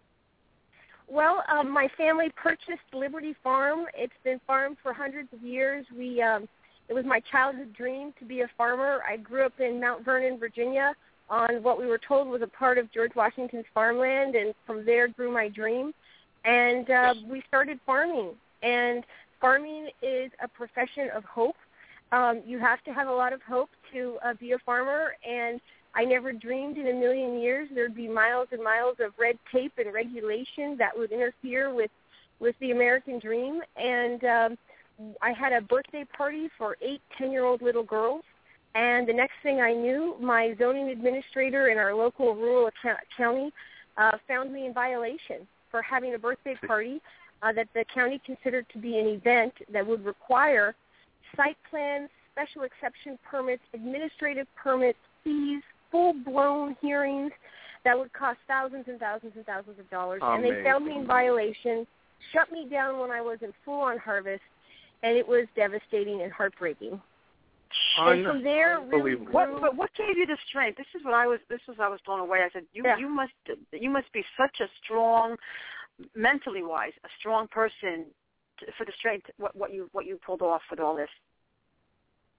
Well, um, my family purchased Liberty Farm. It's been farmed for hundreds of years. We um, it was my childhood dream to be a farmer. I grew up in Mount Vernon, Virginia, on what we were told was a part of George Washington's farmland, and from there grew my dream. And uh, we started farming. And farming is a profession of hope. Um, you have to have a lot of hope to uh, be a farmer, and I never dreamed in a million years there'd be miles and miles of red tape and regulation that would interfere with, with the American dream. And um, I had a birthday party for eight ten-year-old little girls, and the next thing I knew, my zoning administrator in our local rural county uh, found me in violation for having a birthday party uh, that the county considered to be an event that would require site plans, special exception permits, administrative permits, fees, full-blown hearings that would cost thousands and thousands and thousands of dollars. Amazing. And they found me in violation, shut me down when I was in full-on harvest, and it was devastating and heartbreaking. And from there, really grew, what, but what gave you the strength? This is what I was. This was I was blown away. I said, you, yeah. you must, you must be such a strong, mentally wise, a strong person to, for the strength. What, what you, what you pulled off with all this.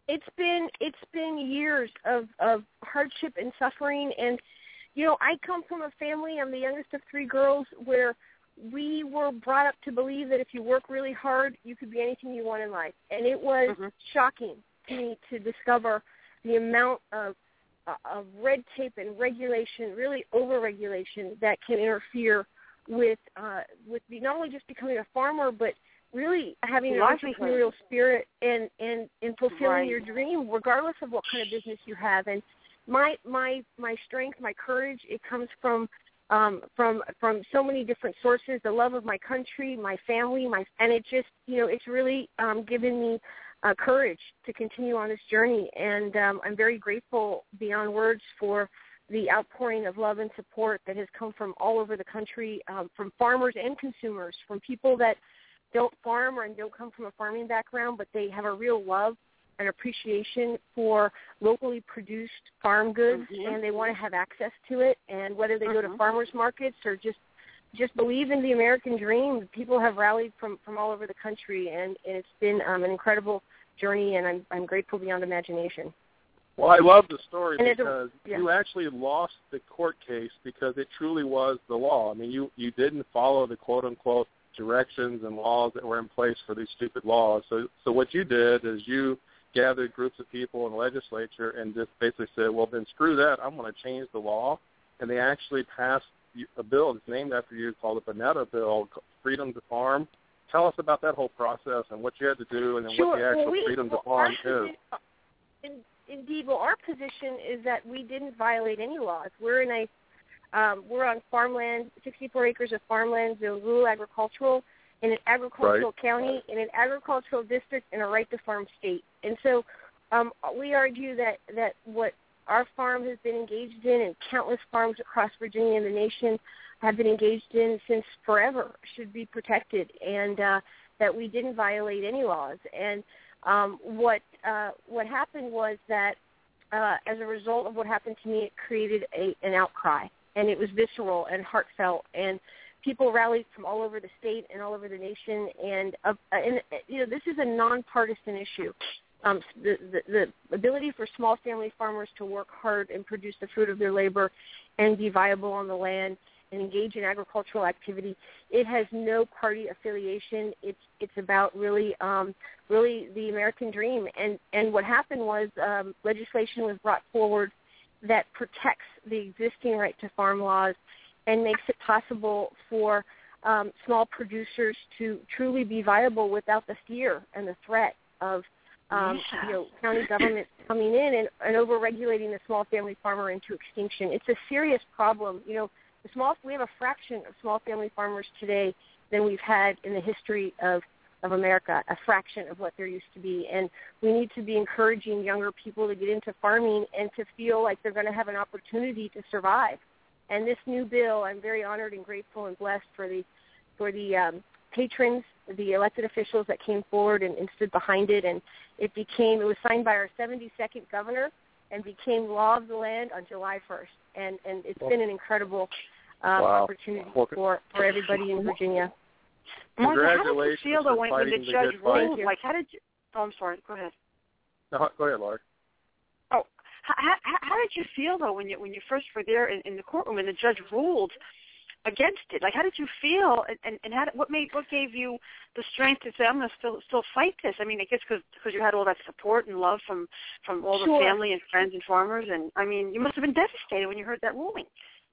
it's been it's been years of, of hardship and suffering. And, you know, I come from a family, I'm the youngest of three girls, where we were brought up to believe that if you work really hard, you could be anything you want in life. And it was mm-hmm. shocking to me to discover the amount of, uh, of red tape and regulation, really over-regulation, that can interfere with uh, with the, not only just becoming a farmer, but really having an entrepreneurial spirit and, and, and fulfilling right. your dream, regardless of what kind of business you have. And my my my strength, my courage, it comes from um, from from so many different sources. The love of my country, my family, my and it just you know it's really um, given me uh, courage to continue on this journey. And um, I'm very grateful beyond words for the outpouring of love and support that has come from all over the country, um, from farmers and consumers, from people that don't farm or don't come from a farming background, but they have a real love and appreciation for locally produced farm goods, mm-hmm. and they want to have access to it. And whether they mm-hmm. go to farmers markets or just just believe in the American dream, people have rallied from, from all over the country, and, and it's been um, an incredible journey, and I'm I'm grateful beyond imagination. Well, I love the story and because a, yeah. you actually lost the court case because it truly was the law. I mean, you, you didn't follow the quote-unquote directions and laws that were in place for these stupid laws. So so what you did is you gathered groups of people in the legislature and just basically said, well, then screw that. I'm going to change the law. And they actually passed a bill that's named after you called the Panetta Bill, Freedom to Farm. Tell us about that whole process and what you had to do and then sure. what the actual well, we, Freedom well, to Farm position, is. In, indeed. Well, our position is that we didn't violate any laws. We're in a Um, we're on farmland, sixty-four acres of farmland, so rural agricultural, in an agricultural right. county, in an agricultural district, in a right-to-farm state. And so um, we argue that, that what our farm has been engaged in and countless farms across Virginia and the nation have been engaged in since forever should be protected, and uh, that we didn't violate any laws. And um, what uh, what happened was that uh, as a result of what happened to me, it created a, an outcry. And it was visceral and heartfelt, and people rallied from all over the state and all over the nation. And, uh, and you know, this is a nonpartisan issue. Um, the, the, the ability for small family farmers to work hard and produce the fruit of their labor and be viable on the land and engage in agricultural activity, it has no party affiliation. It's it's about really um, really the American dream. And, and what happened was um, legislation was brought forward that protects the existing right to farm laws and makes it possible for um, small producers to truly be viable without the fear and the threat of um, yeah. you know, county government coming in and, and over-regulating the small family farmer into extinction. It's a serious problem. You know, the small we have a fraction of small family farmers today than we've had in the history of of America, a fraction of what there used to be. And we need to be encouraging younger people to get into farming and to feel like they're going to have an opportunity to survive. And this new bill, I'm very honored and grateful and blessed for the for the um, patrons, the elected officials that came forward and, and stood behind it. And it became, it was signed by our seventy-second governor and became law of the land on July first. And, and it's been an incredible uh, wow. opportunity for, for everybody in Virginia. Congratulations. How did you feel though when, when the judge ruled? Like, how did you? Oh, I'm sorry. Go ahead. No, go ahead, Laura. Oh, how, how, how did you feel though when you when you first were there in, in the courtroom and the judge ruled against it? Like, how did you feel? And and, and how, what made what gave you the strength to say I'm going to still still fight this? I mean, I guess because because you had all that support and love from from all the sure. family and friends and farmers, and I mean, you must have been devastated when you heard that ruling.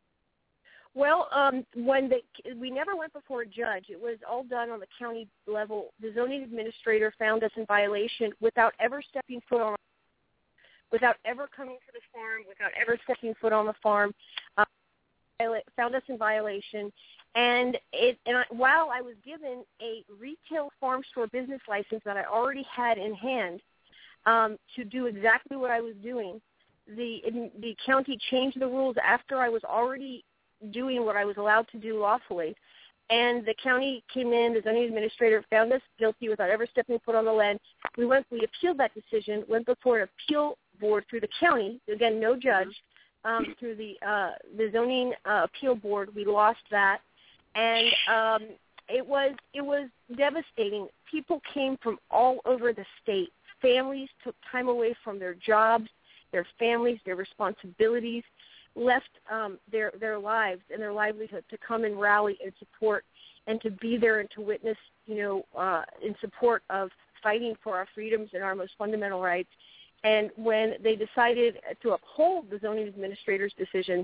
Well, um, when the, we never went before a judge. It was all done on the county level. The zoning administrator found us in violation without ever stepping foot on, without ever coming to the farm, without ever stepping foot on the farm. Uh, found us in violation, and it. And I, while I was given a retail farm store business license that I already had in hand um, to do exactly what I was doing, the the county changed the rules after I was already doing what I was allowed to do lawfully. And the county came in, the zoning administrator found us guilty without ever stepping foot on the land. We went, we appealed that decision, went before an appeal board through the county, again, no judge, um, through the uh, the zoning uh, appeal board. We lost that. And um, it was it was devastating. People came from all over the state families took time away from their jobs, their families, their responsibilities, left um, their their lives and their livelihood to come and rally and support and to be there and to witness, you know, uh, in support of fighting for our freedoms and our most fundamental rights. And when they decided to uphold the zoning administrator's decision,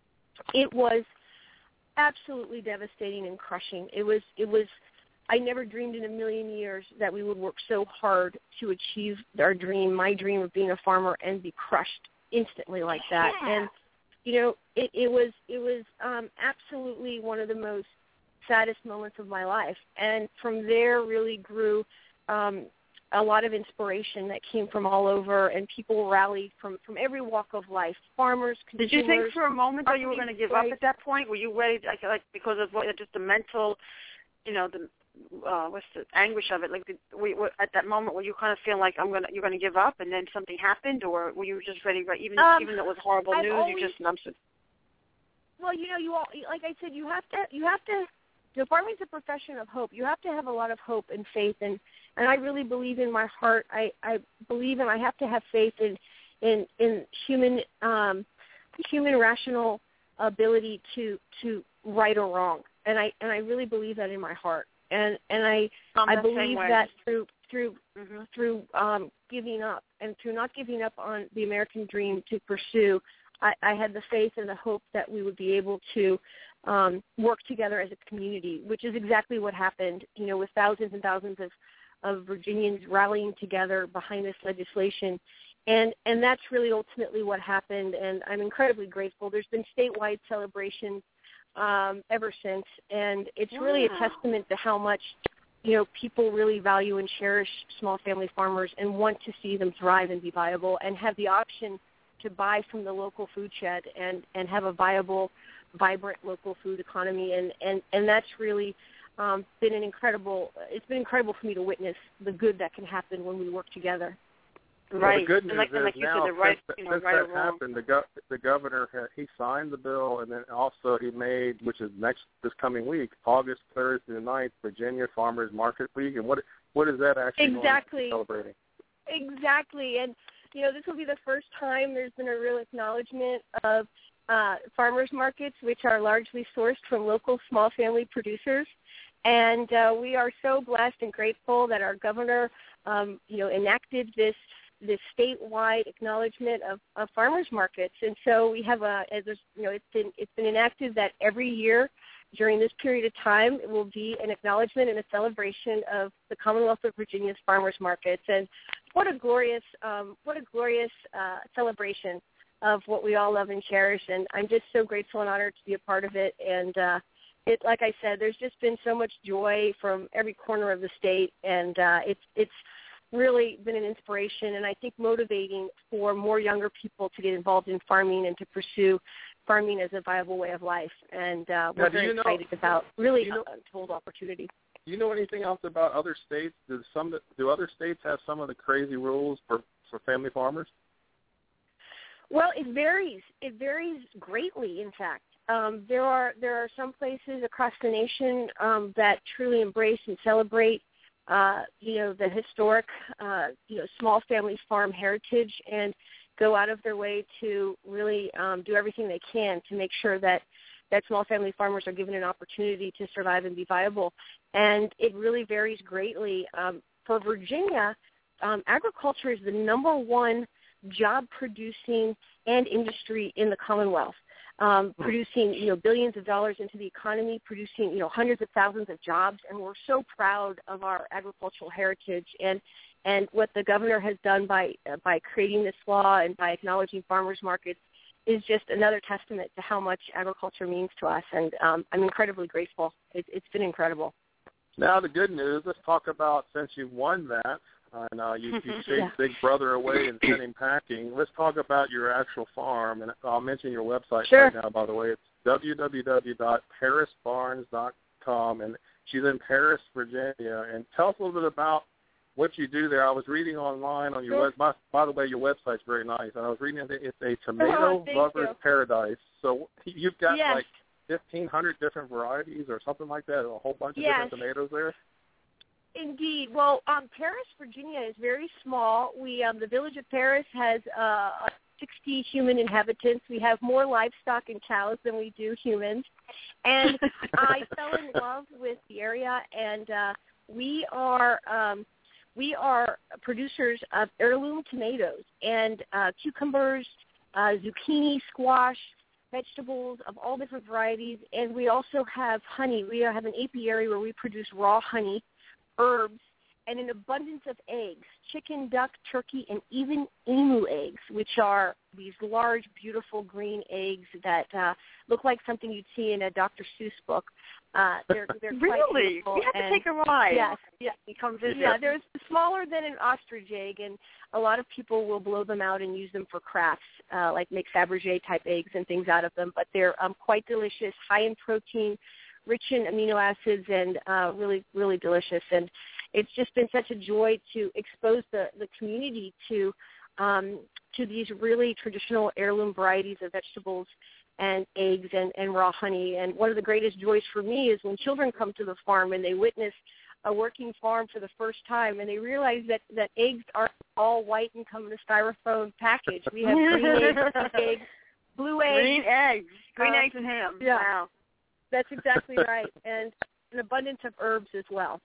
it was absolutely devastating and crushing. It was, it was, I never dreamed in a million years that we would work so hard to achieve our dream, my dream of being a farmer, and be crushed instantly like that. Yeah. And, you know, it, it was, it was um, absolutely one of the most saddest moments of my life. And from there really grew um, a lot of inspiration that came from all over, and people rallied from, from every walk of life, farmers, consumers. Did you think for a moment that you were going to give up at that point? Were you ready, like, like because of what, just the mental, you know, the uh, what's the anguish of it? Like, the, we, were, at that moment, were you kind of feeling like I'm gonna, you're going to give up, and then something happened, or were you just ready, right, even um, even though it was horrible I've news? always, you just numbed it. Well, you know, you all, like I said, you have to, you have to. You know, farming's a profession of hope. You have to have a lot of hope and faith, and, and I really believe in my heart. I, I believe, and I have to have faith in in, in human um, human rational ability to to right or wrong, and I and I really believe that in my heart, and and I I'm I the same believe way. that through through Mm-hmm. through um, giving up and through not giving up on the American dream to pursue. I, I had the faith and the hope that we would be able to um, work together as a community, which is exactly what happened, you know, with thousands and thousands of, of Virginians rallying together behind this legislation. And, and that's really ultimately what happened, and I'm incredibly grateful. There's been statewide celebrations um, ever since, and it's Wow. really a testament to how much, you know, people really value and cherish small family farmers and want to see them thrive and be viable and have the option to buy from the local food shed and, and have a viable, vibrant local food economy. And, and, and that's really um, been an incredible, it's been incredible for me to witness the good that can happen when we work together. Well, Right. the good news and like, is and like you now, said, the right, since, you know, since right or that wrong. happened, the, go- the governor, had, he signed the bill, and then also he made, which is next this coming week, August third through the ninth, Virginia Farmers Market Week. And what what is that actually Exactly. going to be celebrating? Exactly. And, you know, this will be the first time there's been a real acknowledgement of uh, farmers markets, which are largely sourced from local small family producers. And uh, we are so blessed and grateful that our governor, um, you know, enacted this this statewide acknowledgement of, of farmers markets. And so we have a, as a, you know, it's been it's been enacted that every year during this period of time it will be an acknowledgement and a celebration of the Commonwealth of Virginia's farmers markets. And what a glorious, um, what a glorious uh, celebration of what we all love and cherish. And I'm just so grateful and honored to be a part of it. And uh, it, like I said, there's just been so much joy from every corner of the state, and uh, it's it's really been an inspiration and I think motivating for more younger people to get involved in farming and to pursue farming as a viable way of life. And uh, we're Now, do very you know- excited about really do you know- untold opportunity. Do you know anything else about other states? Do some do other states have some of the crazy rules for, for family farmers? Well, it varies. It varies greatly, in fact. Um, there are there are some places across the nation um, that truly embrace and celebrate, uh, you know, the historic, uh, you know, small family farm heritage, and go out of their way to really um, do everything they can to make sure that that small family farmers are given an opportunity to survive and be viable. And it really varies greatly. Um, for Virginia, um, agriculture is the number one job-producing and industry in the Commonwealth, um, producing, you know, billions of dollars into the economy, producing, you know, hundreds of thousands of jobs. And we're so proud of our agricultural heritage and and what the governor has done by uh, by creating this law and by acknowledging farmers markets is just another testament to how much agriculture means to us. And um, I'm incredibly grateful. It, it's been incredible. Now, the good news, let's talk about, since you've won that, and uh, you, you chased Yeah. Big Brother away and sent him packing, let's talk about your actual farm. And I'll mention your website Sure. right now, by the way. It's w w w dot paris barnes dot com, and she's in Paris, Virginia. And tell us a little bit about what you do there. I was reading online on your Sure. web. By, by the way, your website's very nice. And I was reading it. It's a tomato Oh, thank lover's you. paradise. So you've got Yes. like fifteen hundred different varieties or something like that, a whole bunch of Yes. different tomatoes there? Indeed. Well, um, Paris, Virginia is very small. We, um, the village of Paris has uh, sixty human inhabitants. We have more livestock and cows than we do humans. And I fell in love with the area, and uh, we are um, we are producers of heirloom tomatoes and uh, cucumbers, uh, zucchini, squash, vegetables of all different varieties, and we also have honey. We have an apiary where we produce raw honey, herbs, and an abundance of eggs, chicken, duck, turkey, and even emu eggs, which are these large, beautiful green eggs that uh, look like something you'd see in a Doctor Seuss book. Uh, they're they're quite really? beautiful. You have and, to take a ride. Yes, yeah, you come visit. Yeah, they're smaller than an ostrich egg, and a lot of people will blow them out and use them for crafts, uh, like make Fabergé type eggs and things out of them. But they're um, quite delicious, high in protein, rich in amino acids, and uh, really, really delicious. And it's just been such a joy to expose the, the community to um, to these really traditional heirloom varieties of vegetables and eggs and, and raw honey. And one of the greatest joys for me is when children come to the farm and they witness a working farm for the first time and they realize that, that eggs aren't all white and come in a styrofoam package. We have green eggs, pink eggs, blue eggs. Green eggs. Green uh, eggs and ham. Yeah. Wow. That's exactly right. And an abundance of herbs as well.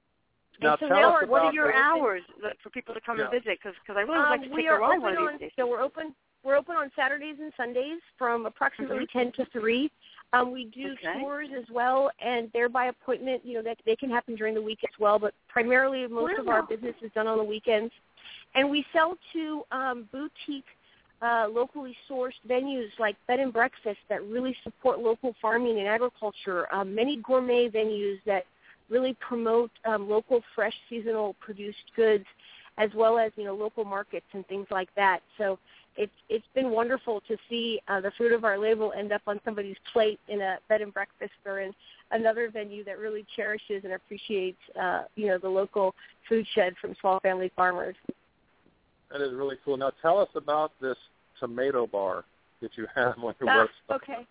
Now, so tell now us our, What about are your the- hours for people to come Yeah. and visit? Because I really would um, like to we take are a ride open one of on, these days. So we're open. We're open on Saturdays and Sundays from approximately ten to three. Um, we do Okay. tours as well, and they're by appointment. You know, that they can happen during the week as well, but primarily most of our Wow. business is done on the weekends. And we sell to um, boutique, uh, locally sourced venues like bed and breakfast that really support local farming and agriculture. Um, many gourmet venues that really promote um, local, fresh, seasonal produced goods, as well as, you know, local markets and things like that. So it's it's been wonderful to see uh, the fruit of our label end up on somebody's plate in a bed and breakfast or in another venue that really cherishes and appreciates, uh, you know, the local food shed from small family farmers. That is really cool. Now, tell us about this tomato bar that you have on your Ah, website. okay.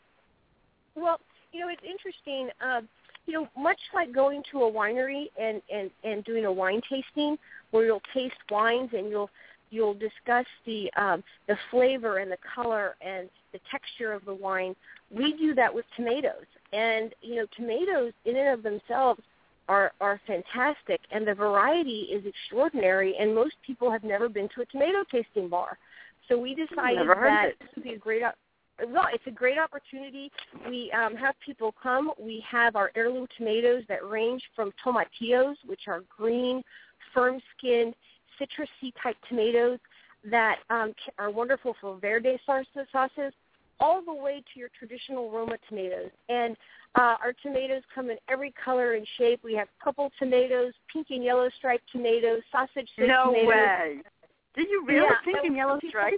Well, you know, it's interesting. Uh, you know, much like going to a winery and, and, and doing a wine tasting where you'll taste wines and you'll you'll discuss the um, the flavor and the color and the texture of the wine, we do that with tomatoes. And, you know, tomatoes in and of themselves are, are fantastic, and the variety is extraordinary, and most people have never been to a tomato tasting bar. So we decided Never heard that it. this would be a great op- well, it's a great opportunity. We um, have people come. We have our heirloom tomatoes that range from tomatillos, which are green, firm-skinned, citrusy-type tomatoes that um, are wonderful for verde sauces, all the way to your traditional Roma tomatoes. And uh, our tomatoes come in every color and shape. We have purple tomatoes, pink and yellow striped tomatoes, sausage shaped No tomatoes. way. Did you really? Yeah, Pink and and yellow people- striped?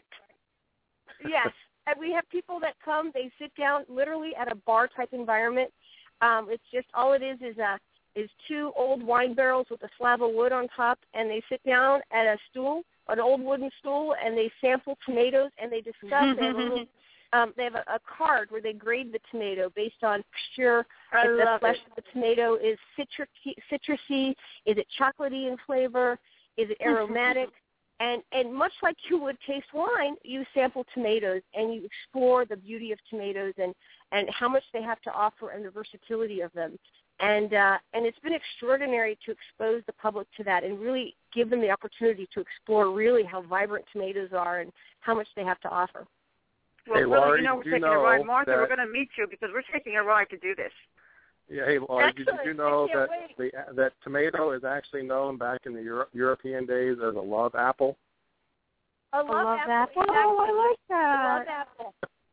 Yes. And we have people that come, they sit down literally at a bar-type environment. Um, it's just all it is is a, is two old wine barrels with a slab of wood on top, and they sit down at a stool, an old wooden stool, and they sample tomatoes, and they discuss. They have a little, um, they have a, a card where they grade the tomato based on texture. I if the love flesh it. of the tomato is citrusy, citrusy, is it chocolatey in flavor, is it aromatic? And and much like you would taste wine, you sample tomatoes and you explore the beauty of tomatoes and, and how much they have to offer and the versatility of them. And uh, and it's been extraordinary to expose the public to that and really give them the opportunity to explore really how vibrant tomatoes are and how much they have to offer. Well, Hey, really, Laurie, you know, we're did you taking a ride. know Martha, that- we're going to meet you because we're taking a ride to do this. Yeah, hey, Laurie, did Excellent. you know I can't that the, that tomato is actually known back in the Euro- European days as a love apple? A love, love apple. apple. Exactly. Oh, I like A that. love apple.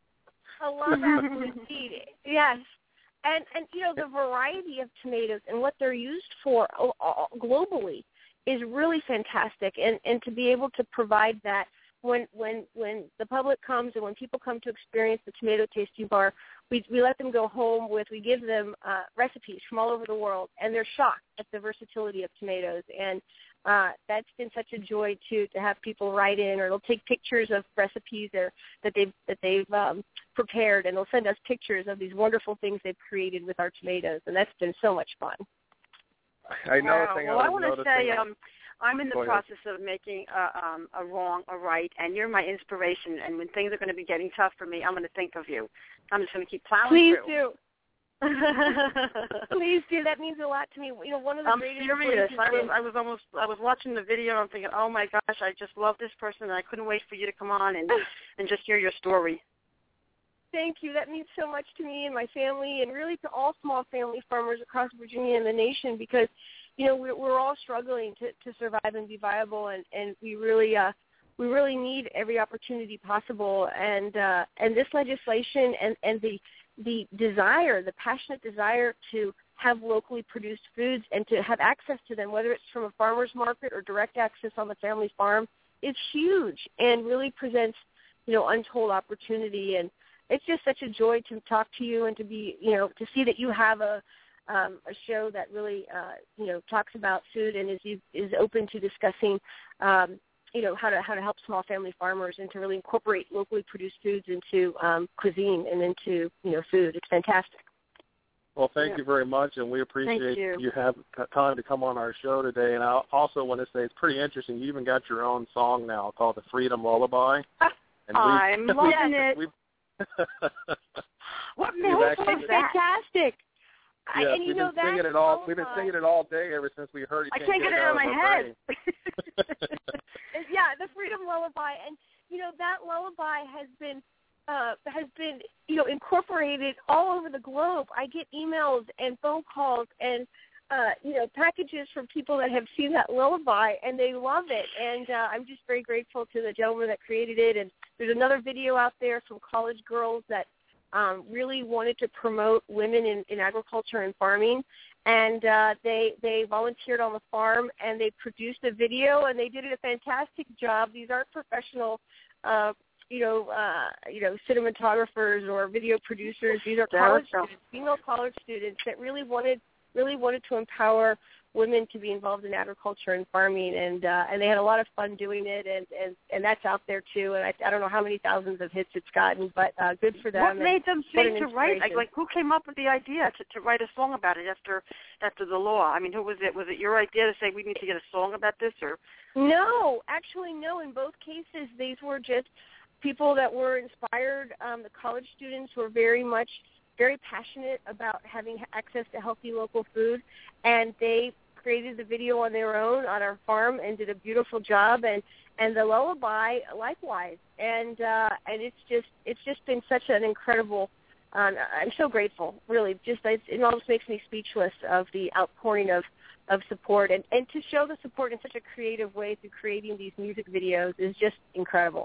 A love apple indeed. Yes. And, and, you know, the variety of tomatoes and what they're used for uh, uh, globally is really fantastic. And, and to be able to provide that when when when the public comes and when people come to experience the tomato tasting bar, we we let them go home with, we give them uh, recipes from all over the world, and they're shocked at the versatility of tomatoes. And uh, that's been such a joy to to have people write in, or they'll take pictures of recipes or that they've that they've um, prepared, and they'll send us pictures of these wonderful things they've created with our tomatoes, and that's been so much fun. I know wow. thing Well, I I was want to say, noticing- um, I'm in the Go ahead. process of making a, um, a wrong a right, and you're my inspiration. And when things are going to be getting tough for me, I'm going to think of you. I'm just going to keep plowing Please through. do. Please do. That means a lot to me. You know, one of the I'm greatest serious. I was, is- I was almost, I was watching the video. I'm thinking, oh my gosh, I just love this person, and I couldn't wait for you to come on and and just hear your story. Thank you. That means so much to me and my family, and really to all small family farmers across Virginia and the nation, because, you know, we're, we're all struggling to, to survive and be viable, and, and we really uh, we really need every opportunity possible. And uh, and this legislation and, and the the desire, the passionate desire to have locally produced foods and to have access to them, whether it's from a farmer's market or direct access on the family farm, is huge and really presents, you know, untold opportunity. And it's just such a joy to talk to you and to be, you know, to see that you have a um, a show that really, uh, you know, talks about food and is is open to discussing, um, you know, how to how to help small family farmers and to really incorporate locally produced foods into um, cuisine and into, you know, food. It's fantastic. Well, thank Yeah. you very much, and we appreciate you. you have time to come on our show today. And I also want to say it's pretty interesting. You even got your own song now called the Freedom Lullaby. And I'm we've, loving it. We've, What we've music actually, is that? Fantastic. I, yes, and you we've know been singing that it all. We've been lullaby- singing it all day ever since we heard it. I can't get it out of my head. Yeah, the Freedom Lullaby, and you know that lullaby has been uh, has been you know incorporated all over the globe. I get emails and phone calls and uh, you know packages from people that have seen that lullaby and they love it. And uh, I'm just very grateful to the gentleman that created it. And there's another video out there from college girls that um, really wanted to promote women in, in agriculture and farming. And uh, they they volunteered on the farm, and they produced a video, and they did a fantastic job. These aren't professional, uh, you know, uh, you know, cinematographers or video producers. These are college students, female college students that really wanted really wanted to empower women to be involved in agriculture and farming, and uh, and they had a lot of fun doing it, and, and, and that's out there too. And I, I don't know how many thousands of hits it's gotten, but uh, good for them. What made them what think an to write? Like, inspiration. like, who came up with the idea to, to write a song about it after after the law? I mean, who was it? Was it your idea to say we need to get a song about this, or? No, actually, no. In both cases, these were just people that were inspired. Um, the college students were very much, very passionate about having access to healthy local food, and they created the video on their own on our farm and did a beautiful job, and, and the lullaby likewise. And uh, and it's just it's just been such an incredible. Um, I'm so grateful, really. Just it, it almost makes me speechless of the outpouring of, of support, and, and to show the support in such a creative way through creating these music videos is just incredible.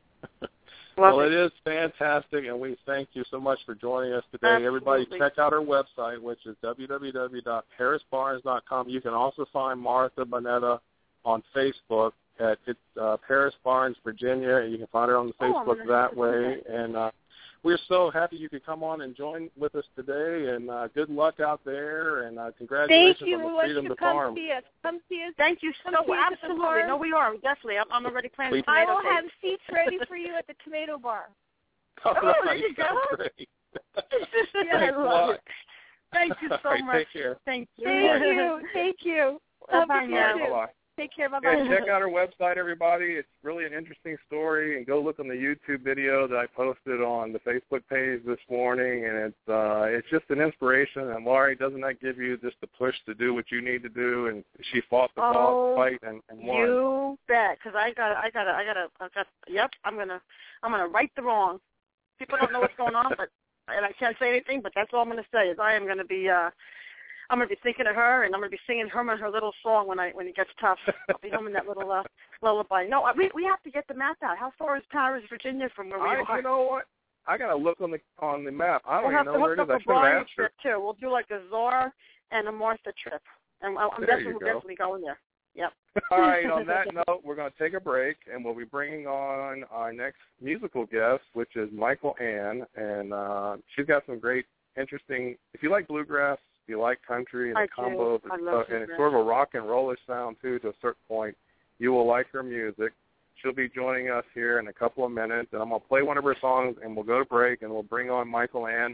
Well, it is fantastic, and we thank you so much for joining us today. Absolutely. Everybody, check out our website, which is w w w dot paris barnes dot com. You can also find Martha Bonetta on Facebook at it's, uh, Paris Barnes, Virginia, and you can find her on the Oh, Facebook I'm that gonna- way. And uh, we're so happy you could come on and join with us today, and uh, good luck out there, and uh, congratulations Thank you. on We the want freedom you to to come farm. see us. Come see us. Thank you so Come see us at the absolutely. farm. No, we are definitely. I'm, I'm already planning. We- I tomato will cake. have seats ready for you at the tomato bar. All Oh, there right, you go. that's great. Yeah, I Thanks a love lot. it. Thank you so All right, much. take care. Thank you. Thank you. Thank you. Love Bye you now. too. Bye-bye. Take care. Bye-bye. Yeah, check out our website, everybody. It's really an interesting story, and go look on the YouTube video that I posted on the Facebook page this morning. And it's uh, it's just an inspiration. And Laurie, doesn't that give you just the push to do what you need to do? And she fought the Oh, fight and, and won. You bet, because I got, I got, I got, I got. Yep, I'm gonna, I'm gonna right the wrong. People don't know what's going on, but and I can't say anything. But that's all I'm gonna say is I am gonna be. Uh, I'm going to be thinking of her, and I'm going to be singing her her little song when I when it gets tough. I'll be humming that little uh, lullaby. No, we we have to get the map out. How far is Paris, Virginia, from where we I, are? you know what? I got to look on the on the map. I don't We'll have even to know where it hook is. up I a should have Brian asked her. trip too. We'll do like a Czar and a Martha trip, and I'm There definitely you go. definitely going there. Yep. All right, on that note, we're going to take a break, and we'll be bringing on our next musical guest, which is Michael Ann, and uh, she's got some great, interesting, if you like bluegrass, if you like country, and I a combo, do. I of, love uh, and it's bluegrass. sort of a rock and rollish sound, too, to a certain point, you will like her music. She'll be joining us here in a couple of minutes, and I'm going to play one of her songs, and we'll go to break, and we'll bring on Michael Ann,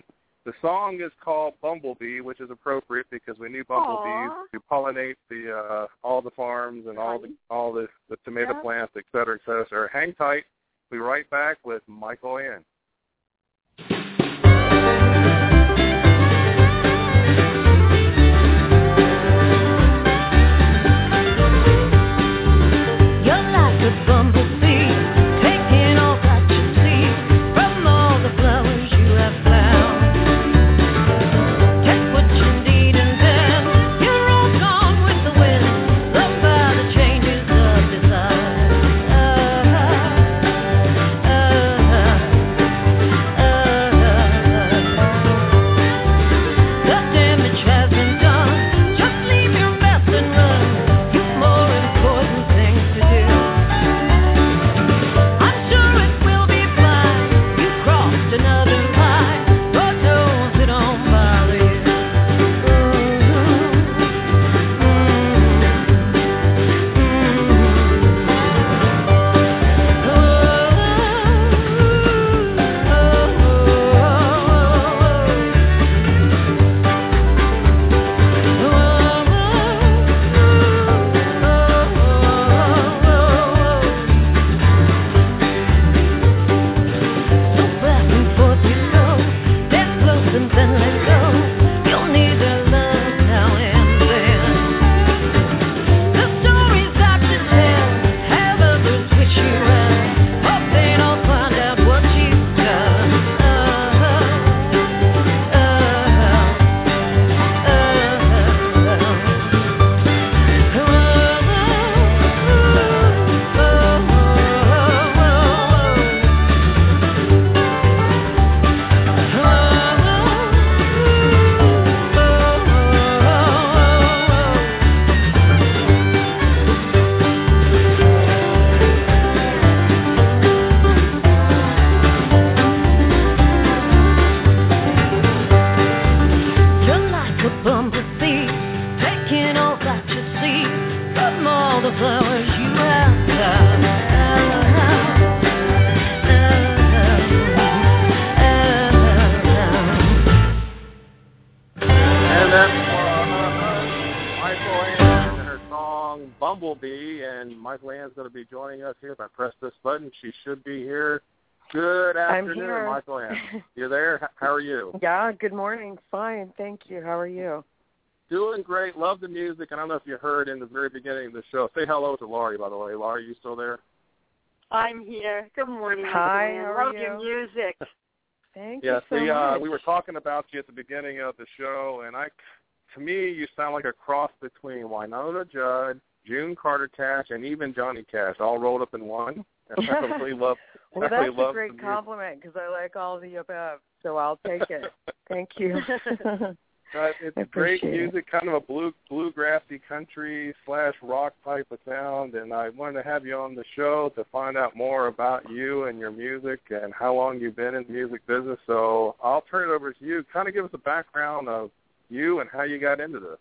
The song is called Bumblebee, which is appropriate because we knew bumblebees Aww. to pollinate the uh, all the farms and all the all the, the tomato Yeah. plants, et cetera, et cetera. So hang tight. We'll be right back with Michael Ann. You're like a bumblebee, taking all that you see from all the flowers you have found. Take what you need and then you're all gone with the wind. Love by the changes of desire. The damage has been done. Just leave your mess and run. You've more important things to do. I'm sure it will be fine. You crossed another line. Lord knows it don't bother you. So back and forth you go, get close and then let go. You'll need their love now and then. The stories that you tell have others wish you well. Hope they don't find out what you've done. You're like a bumblebee, taking all that you see from all the flowers you have And that's uh, Michael Ann and her song Bumblebee. And Michael Ann's going to be joining us here. If I press this button, she should be here. Good I'm afternoon, here. Michael Ann. You there? H- How are you? Yeah, good morning. Fine, thank you. How are you? Doing great. Love the music. And I don't know if you heard in the very beginning of the show. Say hello to Laurie, by the way. Laurie, you still there? I'm here. Good morning. Hi, Michael Ann. how are Love your you? music. Thank Yeah, you so see, uh, much. we were talking about you at the beginning of the show, and I, to me, you sound like a cross between Winona Judd, June Carter Cash, and even Johnny Cash, all rolled up in one. And I really love. Well, I really that's love a great the music. compliment because I like all of the above, so I'll take it. Thank you. Uh, it's I great appreciate it. music, kind of a blue bluegrassy country slash rock type of sound, and I wanted to have you on the show to find out more about you and your music and how long you've been in the music business. So I'll turn it over to you. Kind of give us a background of you and how you got into this.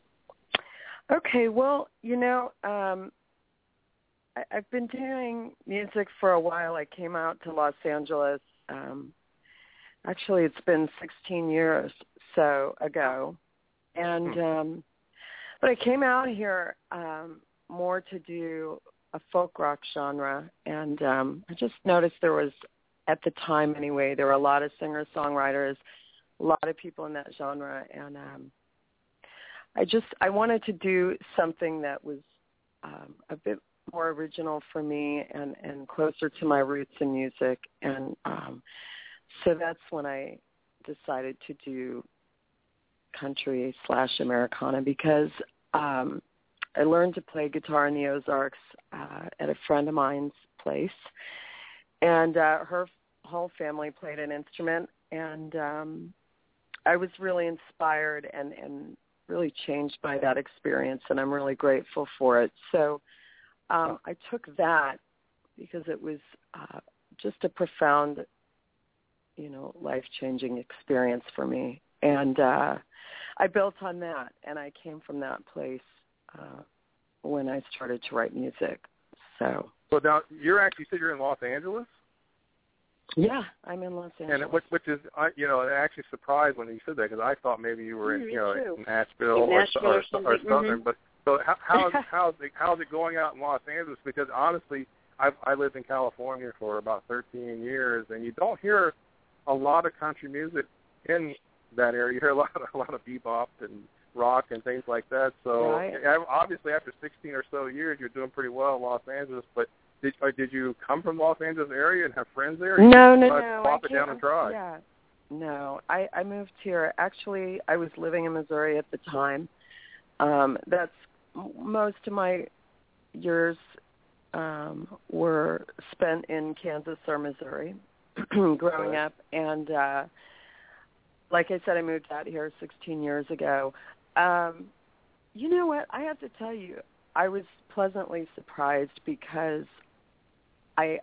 Okay, well, you know, um, I, I've been doing music for a while. I came out to Los Angeles. Um, actually, it's been sixteen years so ago, and um, but I came out here um, more to do a folk rock genre, and um, I just noticed there was, at the time anyway, there were a lot of singer-songwriters, a lot of people in that genre, and um, I just I wanted to do something that was um, a bit more original for me and, and closer to my roots in music, and um, so that's when I decided to do country slash Americana because um, I learned to play guitar in the Ozarks uh, at a friend of mine's place, and uh, her whole family played an instrument, and um, I was really inspired and, and really changed by that experience, and I'm really grateful for it. So um, I took that because it was uh, just a profound, you know, life-changing experience for me. And uh, I built on that, and I came from that place uh, when I started to write music. So, So now you're actually, you said you're in Los Angeles? Yeah, I'm in Los Angeles. And it, which, which is, I, you know, I actually surprised when you said that because I thought maybe you were in, Mm, you know, too. in Nashville, In Nashville or, or or, or something. Southern. Mhm. But so how, how's how's it how's it going out in Los Angeles? Because honestly, I've I lived in California for about thirteen years, and you don't hear a lot of country music in that area. You hear a lot of a lot of bebop and rock and things like that. So Right. obviously, after sixteen or so years, you're doing pretty well in Los Angeles. But did or did you come from Los Angeles area and have friends there? Or No, you no, just no. Pop I it down came- and try. Yeah. No, I, I moved here. Actually, I was living in Missouri at the time. Um, that's most of my years um, were spent in Kansas or Missouri growing up. And uh, like I said, I moved out here sixteen years ago. Um, you know what? I have to tell you, I was pleasantly surprised because I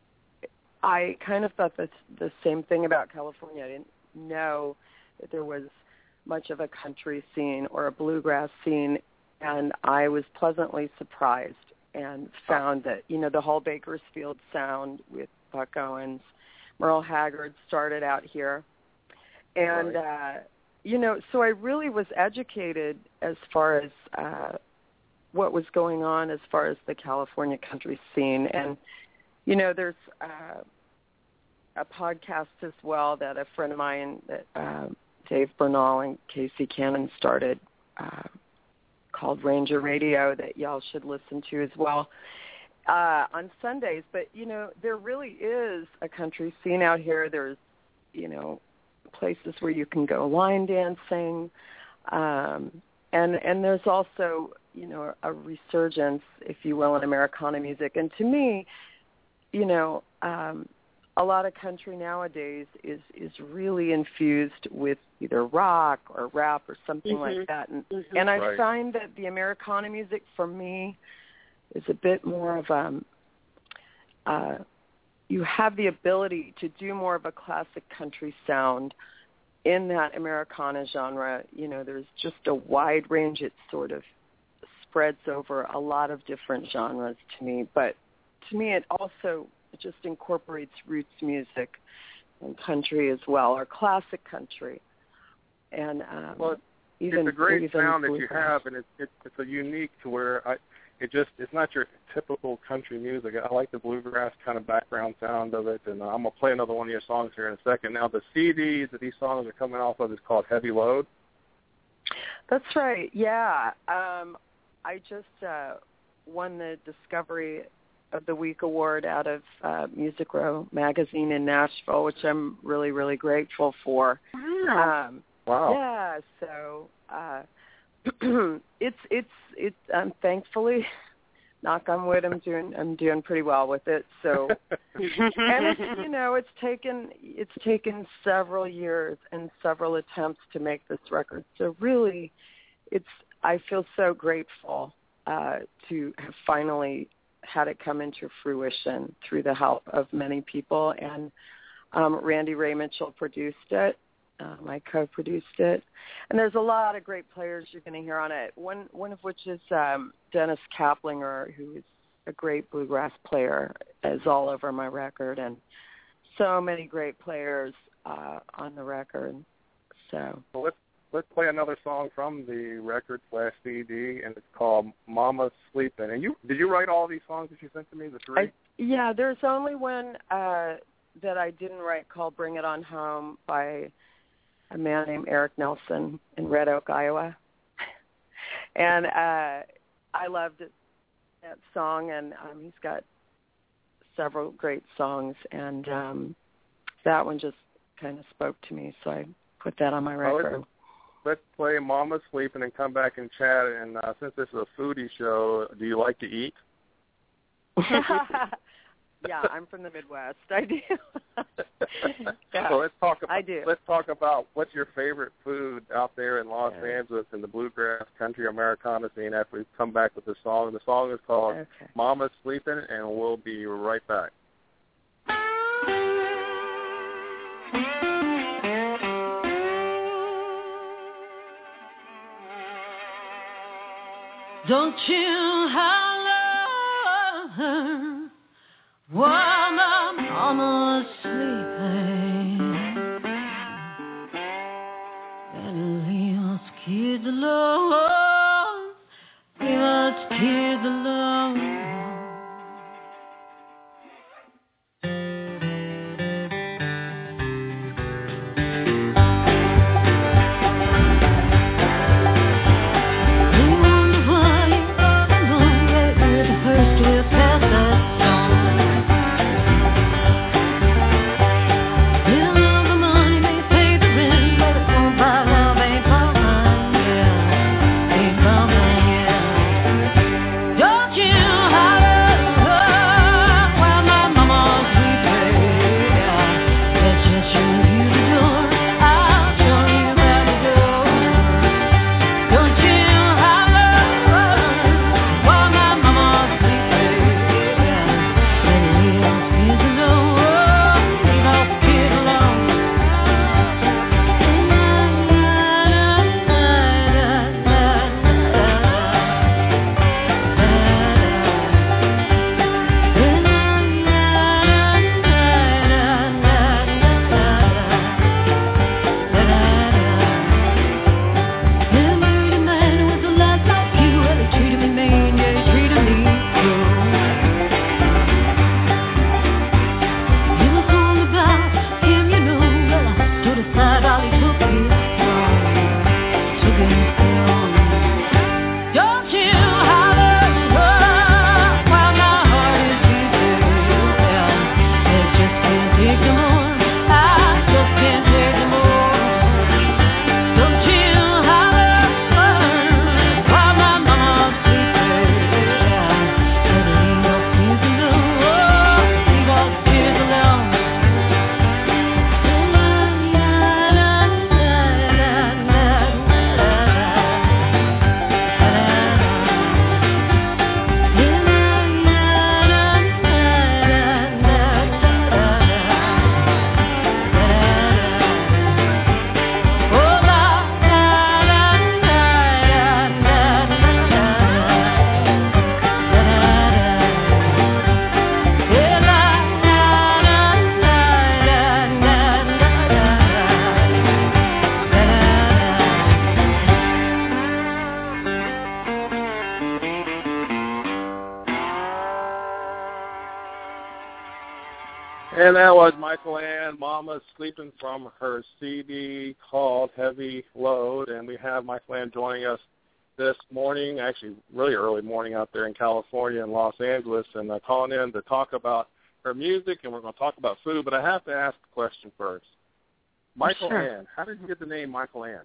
I kind of thought the, the same thing about California. I didn't know that there was much of a country scene or a bluegrass scene, and I was pleasantly surprised and found that, you know, the whole Bakersfield sound with Buck Owens, Merle Haggard started out here. And, Right. uh, you know, so I really was educated as far as uh, what was going on as far as the California country scene. And, you know, there's uh, a podcast as well that a friend of mine, that uh, Dave Bernal and Casey Cannon started uh, called Ranger Radio that y'all should listen to as well uh, on Sundays. But, you know, there really is a country scene out here. There's, you know, places where you can go line dancing. Um, and, and there's also, you know, a resurgence, if you will, in Americana music. And to me, you know, um, a lot of country nowadays is, is really infused with either rock or rap or something Mhm. like that. And, Mhm. and I Right. find that the Americana music for me is a bit more of um, uh, you have the ability to do more of a classic country sound in that Americana genre. You know, there's just a wide range. It sort of spreads over a lot of different genres to me. But to me, it also just incorporates roots music and country as well, or classic country. And um, Well, even it's a great even sound that you bluegrass. have, and it's it's it's a unique to where I it just it's not your typical country music. I like the bluegrass kind of background sound of it, and I'm gonna play another one of your songs here in a second. Now, the C Ds that these songs are coming off of is called Heavy Load. That's right. Yeah, um, I just uh, won the Discovery of the Week award out of uh, Music Row magazine in Nashville, which I'm really, really grateful for. Wow. Um, Wow. Yeah, so uh, it's it's it's um, thankfully, knock on wood, I'm doing I'm doing pretty well with it. So, and it's you know it's taken it's taken several years and several attempts to make this record. So really, it's I feel so grateful uh, to have finally had it come into fruition through the help of many people. And um, Randy Ray Mitchell produced it. Um, I co-produced it. And there's a lot of great players you're going to hear on it, one one of which is um, Dennis Kaplinger, who is a great bluegrass player, is all over my record, and so many great players uh, on the record. So well, let's let's play another song from the record slash C D, and it's called Mama's Sleepin'. And you did you write all these songs that you sent to me, the three? I, yeah, there's only one uh, that I didn't write called Bring It On Home by a man named Eric Nelson in Red Oak, Iowa. And uh, I loved it, that song, and um, he's got several great songs, and um, that one just kind of spoke to me, so I put that on my record. Let's, let's play Mama's Sleepin' and come back and chat. And uh, since this is a foodie show, do you like to eat? Yeah, I'm from the Midwest. I do. Yeah, so let's talk about I do. let's talk about what's your favorite food out there in Los Yeah. Angeles in the bluegrass country Americana scene after we come back with the song. The song is called Okay. Mama's Sleepin', and we'll be right back. Don't you holler, woman, mama's sleeping, and leave us kids alone, leave us kids alone. And that was Michael Ann, Mama Sleeping, from her C D called Heavy Load. And we have Michael Ann joining us this morning, actually really early morning out there in California and Los Angeles, and uh, calling in to talk about her music, and we're going to talk about food. But I have to ask a question first. Michael Sure. Ann, how did you get the name Michael Ann?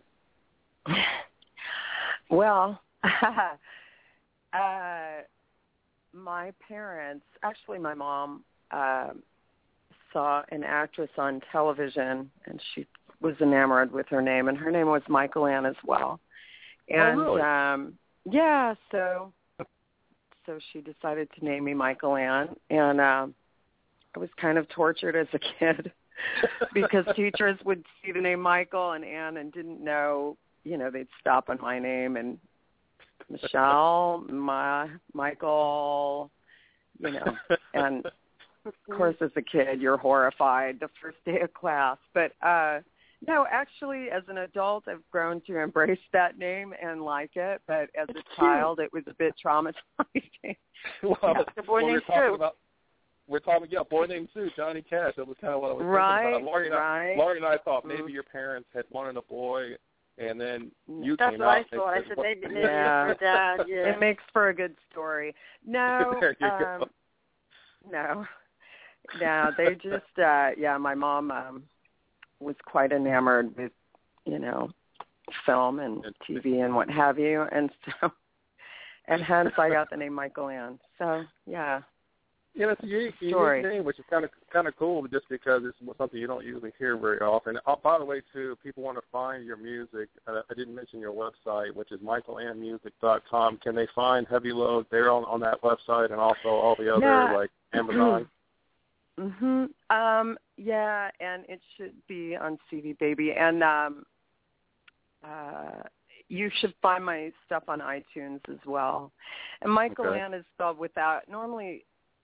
Well, uh, my parents, actually my mom, uh, saw an actress on television, and she was enamored with her name, and her name was Michael Ann as well. And oh, really? um, yeah, so so she decided to name me Michael Ann, and uh, I was kind of tortured as a kid because teachers would see the name Michael and Ann and didn't know, you know, they'd stop on my name and Michelle, my Michael, you know, and of course, as a kid, you're horrified the first day of class. But uh, no, actually, as an adult, I've grown to embrace that name and like it. But as That's a child, it was a bit traumatizing. well, yeah, the boy well, named we're talking Sue. about we're talking yeah, boy named Sue, Johnny Cash. That was kind of what I was right, thinking about. Laurie and, right. I, Laurie and I thought mm-hmm. maybe your parents had wanted a boy, and then you That's came what out. I thought. I said maybe, maybe yeah. it's your dad. Yeah. It makes for a good story. No, there you um, go. no. No, they just, uh, yeah, my mom um, was quite enamored with, you know, film and T V and what have you. And so, and hence I got the name Michael Ann. So, yeah. Yeah, it's a unique, Story. unique name, which is kind of kind of cool, just because it's something you don't usually hear very often. Oh, by the way, too, if people want to find your music, uh, I didn't mention your website, which is michael ann music dot com. Can they find Heavy Load there on, on that website, and also all the other yeah. like Amazon? Mhm. Um. Yeah, and it should be on C D Baby, and um. Uh. You should find my stuff on iTunes as well. And Michael Okay. Ann is spelled without. Normally,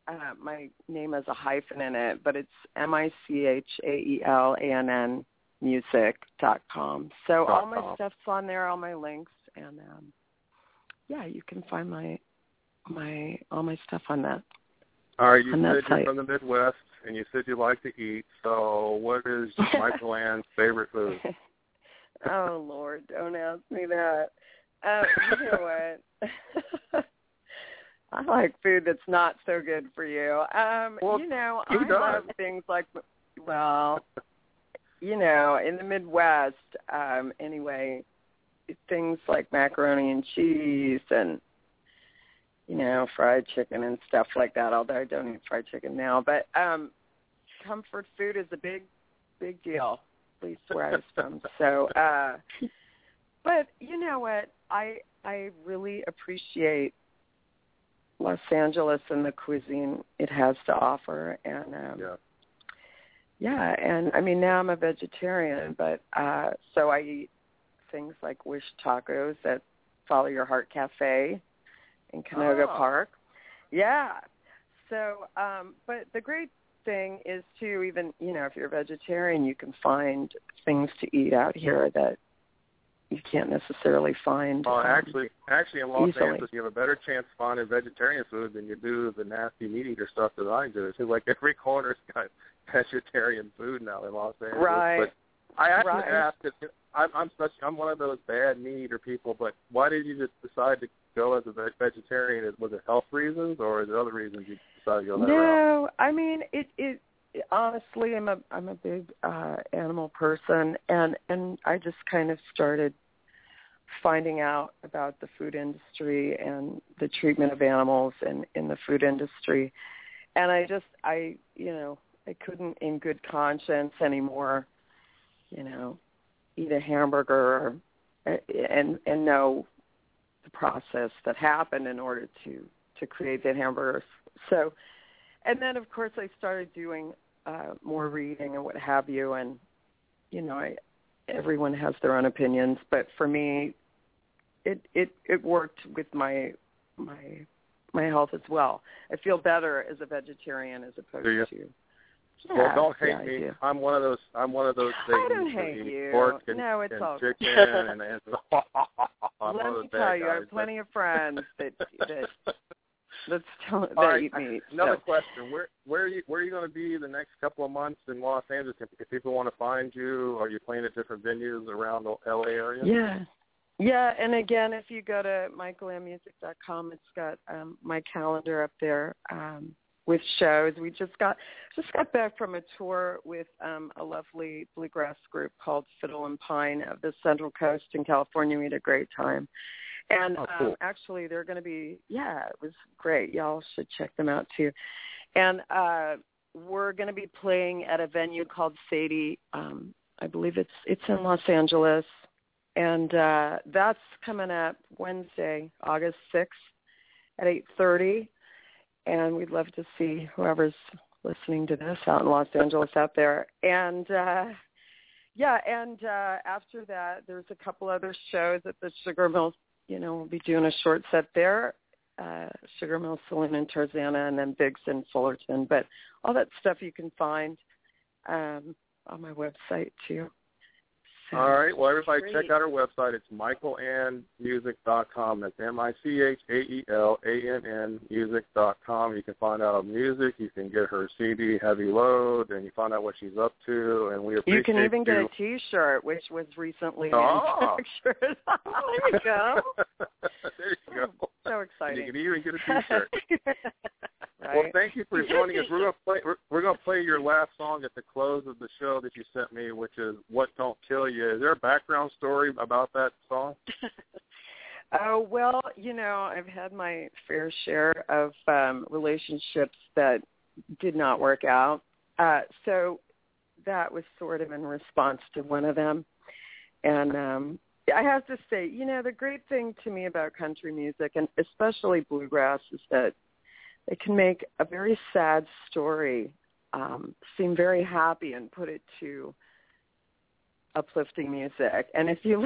uh, my name has a hyphen in it, but it's M I C H A E L A N N music dot com. So all my stuff's on there, all my links, and um, yeah, you can find my my all my stuff on that. All right, you on said that you're site. from the Midwest, and you said you like to eat. So what is Michael Ann's favorite food? Oh, Lord, don't ask me that. Uh, you know what? I like food that's not so good for you. Um, well, you know, I does. love things like, well, you know, in the Midwest, um, anyway, things like macaroni and cheese and, you know, fried chicken and stuff like that, although I don't eat fried chicken now. But um, comfort food is a big, big deal, at least where I was from. So, uh, but you know what? I I really appreciate Los Angeles and the cuisine it has to offer. And, um, yeah. yeah, and I mean, now I'm a vegetarian, but uh, so I eat things like Wish Tacos at Follow Your Heart Cafe in Canoga oh. Park. Yeah. So, um, but the great thing is, too, even, you know, if you're a vegetarian, you can find things to eat out here that you can't necessarily find. Well, um, actually, actually, in Los easily. Angeles, you have a better chance finding vegetarian food than you do the nasty meat eater stuff that I do. It seems like every corner's got vegetarian food now in Los Angeles. Right. But I actually right. asked, if, I'm, I'm such, I'm one of those bad meat eater people. But why did you just decide to go as a vegetarian? Was it health reasons, or is there other reasons you decided to go that no, route? No, I mean it. It honestly, I'm a I'm a big uh, animal person, and and I just kind of started finding out about the food industry and the treatment of animals in, in the food industry. And I just, I, you know, I couldn't in good conscience anymore, you know, eat a hamburger or, and, and know the process that happened in order to, to create that hamburger. So, and then of course I started doing uh, more reading and what have you. And, you know, I, everyone has their own opinions, but for me, It, it it worked with my my my health as well. I feel better as a vegetarian as opposed do you? to. Yeah, well, don't hate yeah, me. I'm one of those. I'm one of those. I don't Satans hate who eat you. Pork and, no, it's and all chicken and, and I'm Let one of me those tell bad you, I guys, have plenty but... of friends that that that's tell, that right, eat meat. Another so. question: Where where are you where are you going to be the next couple of months in Los Angeles? If, if people want to find you, are you playing at different venues around the L A area? Yeah. Yeah, and again, if you go to michael ann music dot com, it's got um, my calendar up there um, with shows. We just got just got back from a tour with um, a lovely bluegrass group called Fiddle and Pine of the Central Coast in California. We had a great time. And oh, cool. um, actually, they're going to be, yeah, it was great. Y'all should check them out, too. And uh, we're going to be playing at a venue called Sadie. Um, I believe it's it's in Los Angeles. And uh, that's coming up Wednesday, August sixth at eight thirty. And we'd love to see whoever's listening to this out in Los Angeles out there. And, uh, yeah, and uh, after that, there's a couple other shows at the Sugar Mill. You know, we'll be doing a short set there, uh, Sugar Mill Saloon in Tarzana, and then Biggs in Fullerton. But all that stuff you can find um, on my website, too. All right. Well, everybody Great. check out our website. It's michael ann music dot com. That's M I C H A E L A N N music dot com. You can find out her music. You can get her C D, Heavy Load, and you find out what she's up to. And we appreciate you. You can even get a T-shirt, which was recently oh. manufactured. There you go. There you go. So exciting. And you can even get a T-shirt. Right. Well, thank you for joining us. We're going to play. We're, we're going to play your last song at the close of the show that you sent me, which is "What Don't Kill You." Is there a background story about that song? Oh well, you know, I've had my fair share of um, relationships that did not work out. Uh, so that was sort of in response to one of them, and um, I have to say, you know, the great thing to me about country music, and especially bluegrass, is that it can make a very sad story um, seem very happy and put it to uplifting music. And if you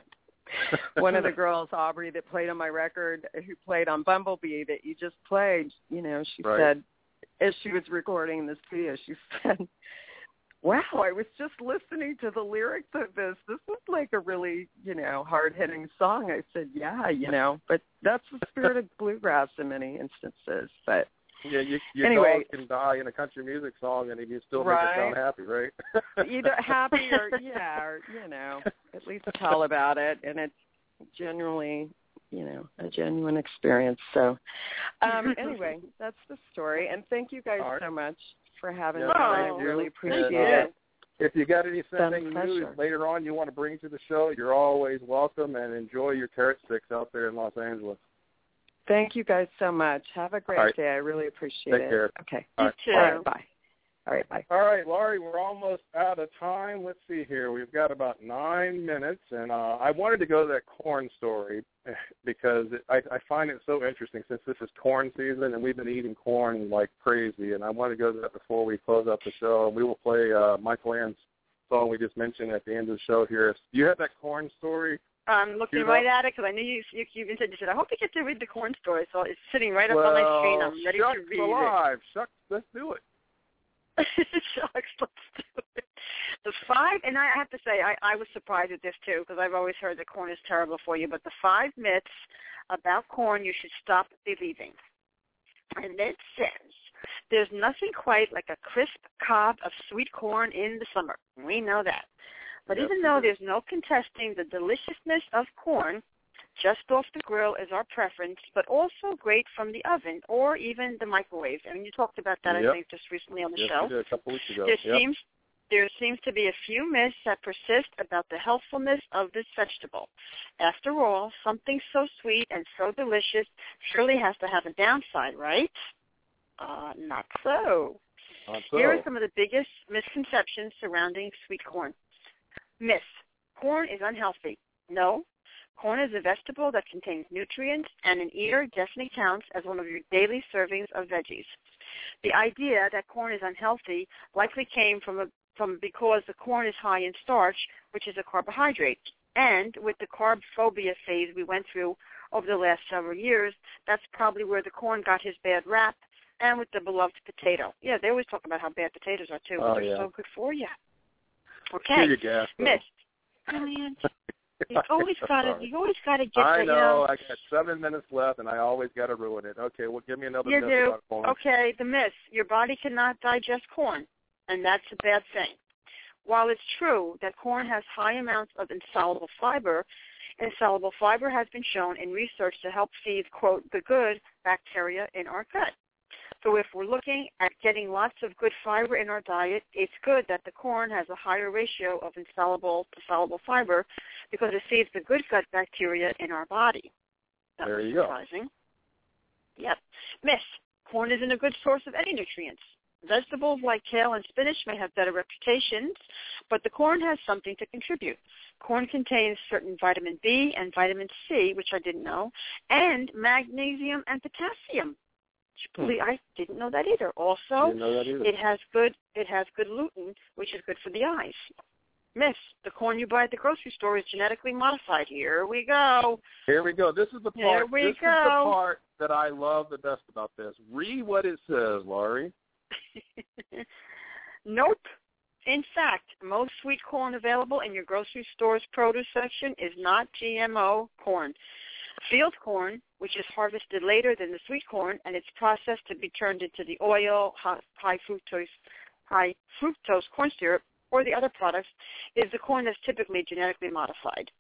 one of the girls, Aubrey, that played on my record, who played on Bumblebee that you just played, you know, she right. said, as she was recording this video, she said, wow, I was just listening to the lyrics of this. This is like a really, you know, hard-hitting song. I said, yeah, you know, but that's the spirit of bluegrass in many instances. But yeah, you, your anyway, dog can die in a country music song, and you still right. make it sound happy, right? Either happy or, yeah, or, you know, at least tell about it. And it's genuinely, you know, a genuine experience. So um, anyway, that's the story. And thank you guys right. so much for having yeah, me. I you. really appreciate and, it. Uh, if you got anything new later on you want to bring to the show, you're always welcome, and enjoy your carrot sticks out there in Los Angeles. Thank you guys so much. Have a great right. day. I really appreciate Take it. Care. Okay. All right. You too. All right, bye. All right, bye. All right, Laurie, we're almost out of time. Let's see here. We've got about nine minutes, and uh, I wanted to go to that corn story because it, I, I find it so interesting since this is corn season, and we've been eating corn like crazy, and I want to go to that before we close up the show. We will play uh, Michael Ann's song we just mentioned at the end of the show here. Do you have that corn story? I'm looking right at it because I knew you, you, you even said, you said, I hope you get to read the corn story, so it's sitting right up well, on my screen. I'm ready shucks to read alive. it. Shucks, let's do it. Shucks, let's do it. The five, and I have to say, I, I was surprised at this too because I've always heard that corn is terrible for you, but the five myths about corn you should stop believing. And it says, there's nothing quite like a crisp cob of sweet corn in the summer. We know that. But Yes, even though there's no contesting the deliciousness of corn, just off the grill is our preference, but also great from the oven or even the microwave. I mean, you talked about that, yep. I think, just recently on the yes, show. We did a couple weeks ago. There yep. seems there seems to be a few myths that persist about the healthfulness of this vegetable. After all, something so sweet and so delicious surely has to have a downside, right? Uh, not so. Not so. Here are some of the biggest misconceptions surrounding sweet corn. Myth: corn is unhealthy. No. Corn is a vegetable that contains nutrients, and an eater definitely counts as one of your daily servings of veggies. The idea that corn is unhealthy likely came from a, from because the corn is high in starch, which is a carbohydrate. And with the carb phobia phase we went through over the last several years, that's probably where the corn got his bad rap, and with the beloved potato. Yeah, they always talk about how bad potatoes are, too, but oh, they're yeah. so good for you. Okay. You gas, myth. Brilliant. You always gotta, you always gotta get I that. know, You know. I got seven minutes left, and I always gotta ruin it. Okay, well, give me another You myth do. about corn. Okay, the myth: your body cannot digest corn, and that's a bad thing. While it's true that corn has high amounts of insoluble fiber, insoluble fiber has been shown in research to help feed, quote, the good bacteria in our gut. So if we're looking at getting lots of good fiber in our diet, it's good that the corn has a higher ratio of insoluble to soluble fiber because it feeds the good gut bacteria in our body. That there was you surprising. Go. Yep. Myth: corn isn't a good source of any nutrients. Vegetables like kale and spinach may have better reputations, but the corn has something to contribute. Corn contains certain vitamin B and vitamin C, which I didn't know, and magnesium and potassium. I didn't know that either. Also, didn't know that either. it has good it has good gluten, which is good for the eyes. Myth: the corn you buy at the grocery store is genetically modified. Here we go. Here we go. This is the part. Here we this go. is the part that I love the best about this. Read what it says, Laurie. Nope. In fact, most sweet corn available in your grocery store's produce section is not G M O corn. Field corn, which is harvested later than the sweet corn, and it's processed to be turned into the oil, high fructose, high fructose corn syrup, or the other products, is the corn that's typically genetically modified.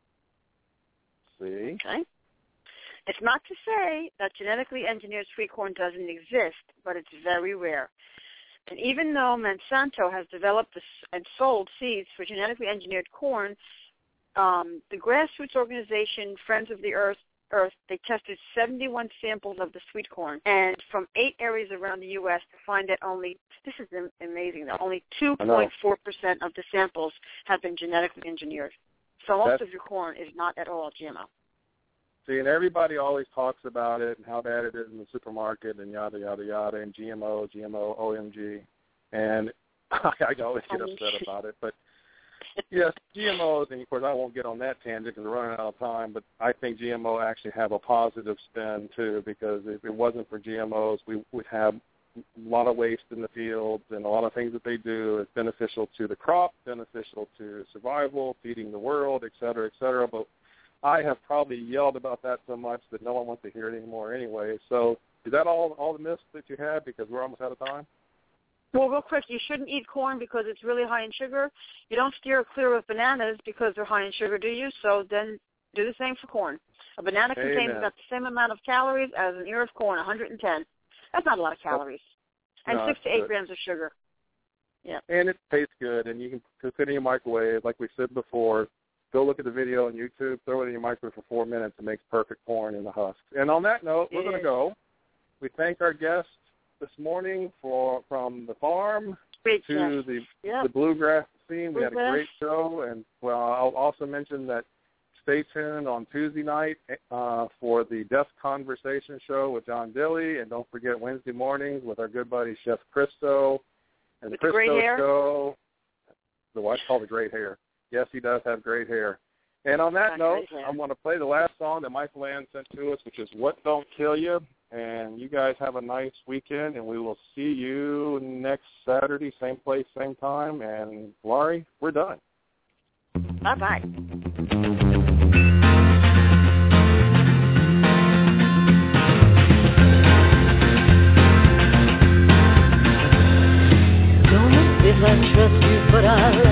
See? Okay. It's not to say that genetically engineered sweet corn doesn't exist, but it's very rare. And even though Monsanto has developed and sold seeds for genetically engineered corn, um, the grassroots organization Friends of the Earth, Earth, they tested seventy-one samples of the sweet corn, and from eight areas around the U S to find that only, this is amazing, that only two point four percent of the samples have been genetically engineered. So most That's, of your corn is not at all G M O. See, and everybody always talks about it and how bad it is in the supermarket and yada, yada, yada, and G M O, G M O, O M G. And I, I always get upset about it. But, yes, G M Os, and, of course, I won't get on that tangent because we're running out of time, but I think G M O actually have a positive spin, too, because if it wasn't for G M Os, we would have a lot of waste in the fields, and a lot of things that they do is beneficial to the crop, beneficial to survival, feeding the world, et cetera, et cetera. But I have probably yelled about that so much that no one wants to hear it anymore anyway. So is that all all the myths that you had, because we're almost out of time? Well, real quick, you shouldn't eat corn because it's really high in sugar. You don't steer clear of bananas because they're high in sugar, do you? So then do the same for corn. A banana Amen. contains about the same amount of calories as an ear of corn, one hundred ten. That's not a lot of calories. And No, six to that's eight good. grams of sugar. Yeah. And it tastes good, and you can cook it in your microwave, like we said before. Go look at the video on YouTube, throw it in your microwave for four minutes, and makes perfect corn in the husk. And on that note, we're It going to is. go. We thank our guests this morning for from the farm Great to yes. the, Yep. the bluegrass scene. We had a Bluegrass. great show, and well, I'll also mention that stay tuned on Tuesday night uh, for the Deaf Conversation show with John Dilley, and don't forget Wednesday mornings with our good buddy Chef Christo and With the the great Christo hair? show. The what? Called the great hair. Yes, he does have great hair. And on that Got note, great hair. I'm going to play the last song that Michael Ann sent to us, which is What Don't Kill You. And you guys have a nice weekend, and we will see you next Saturday, same place, same time. And, Laurie, we're done. Bye-bye. Don't know if I trust you, but I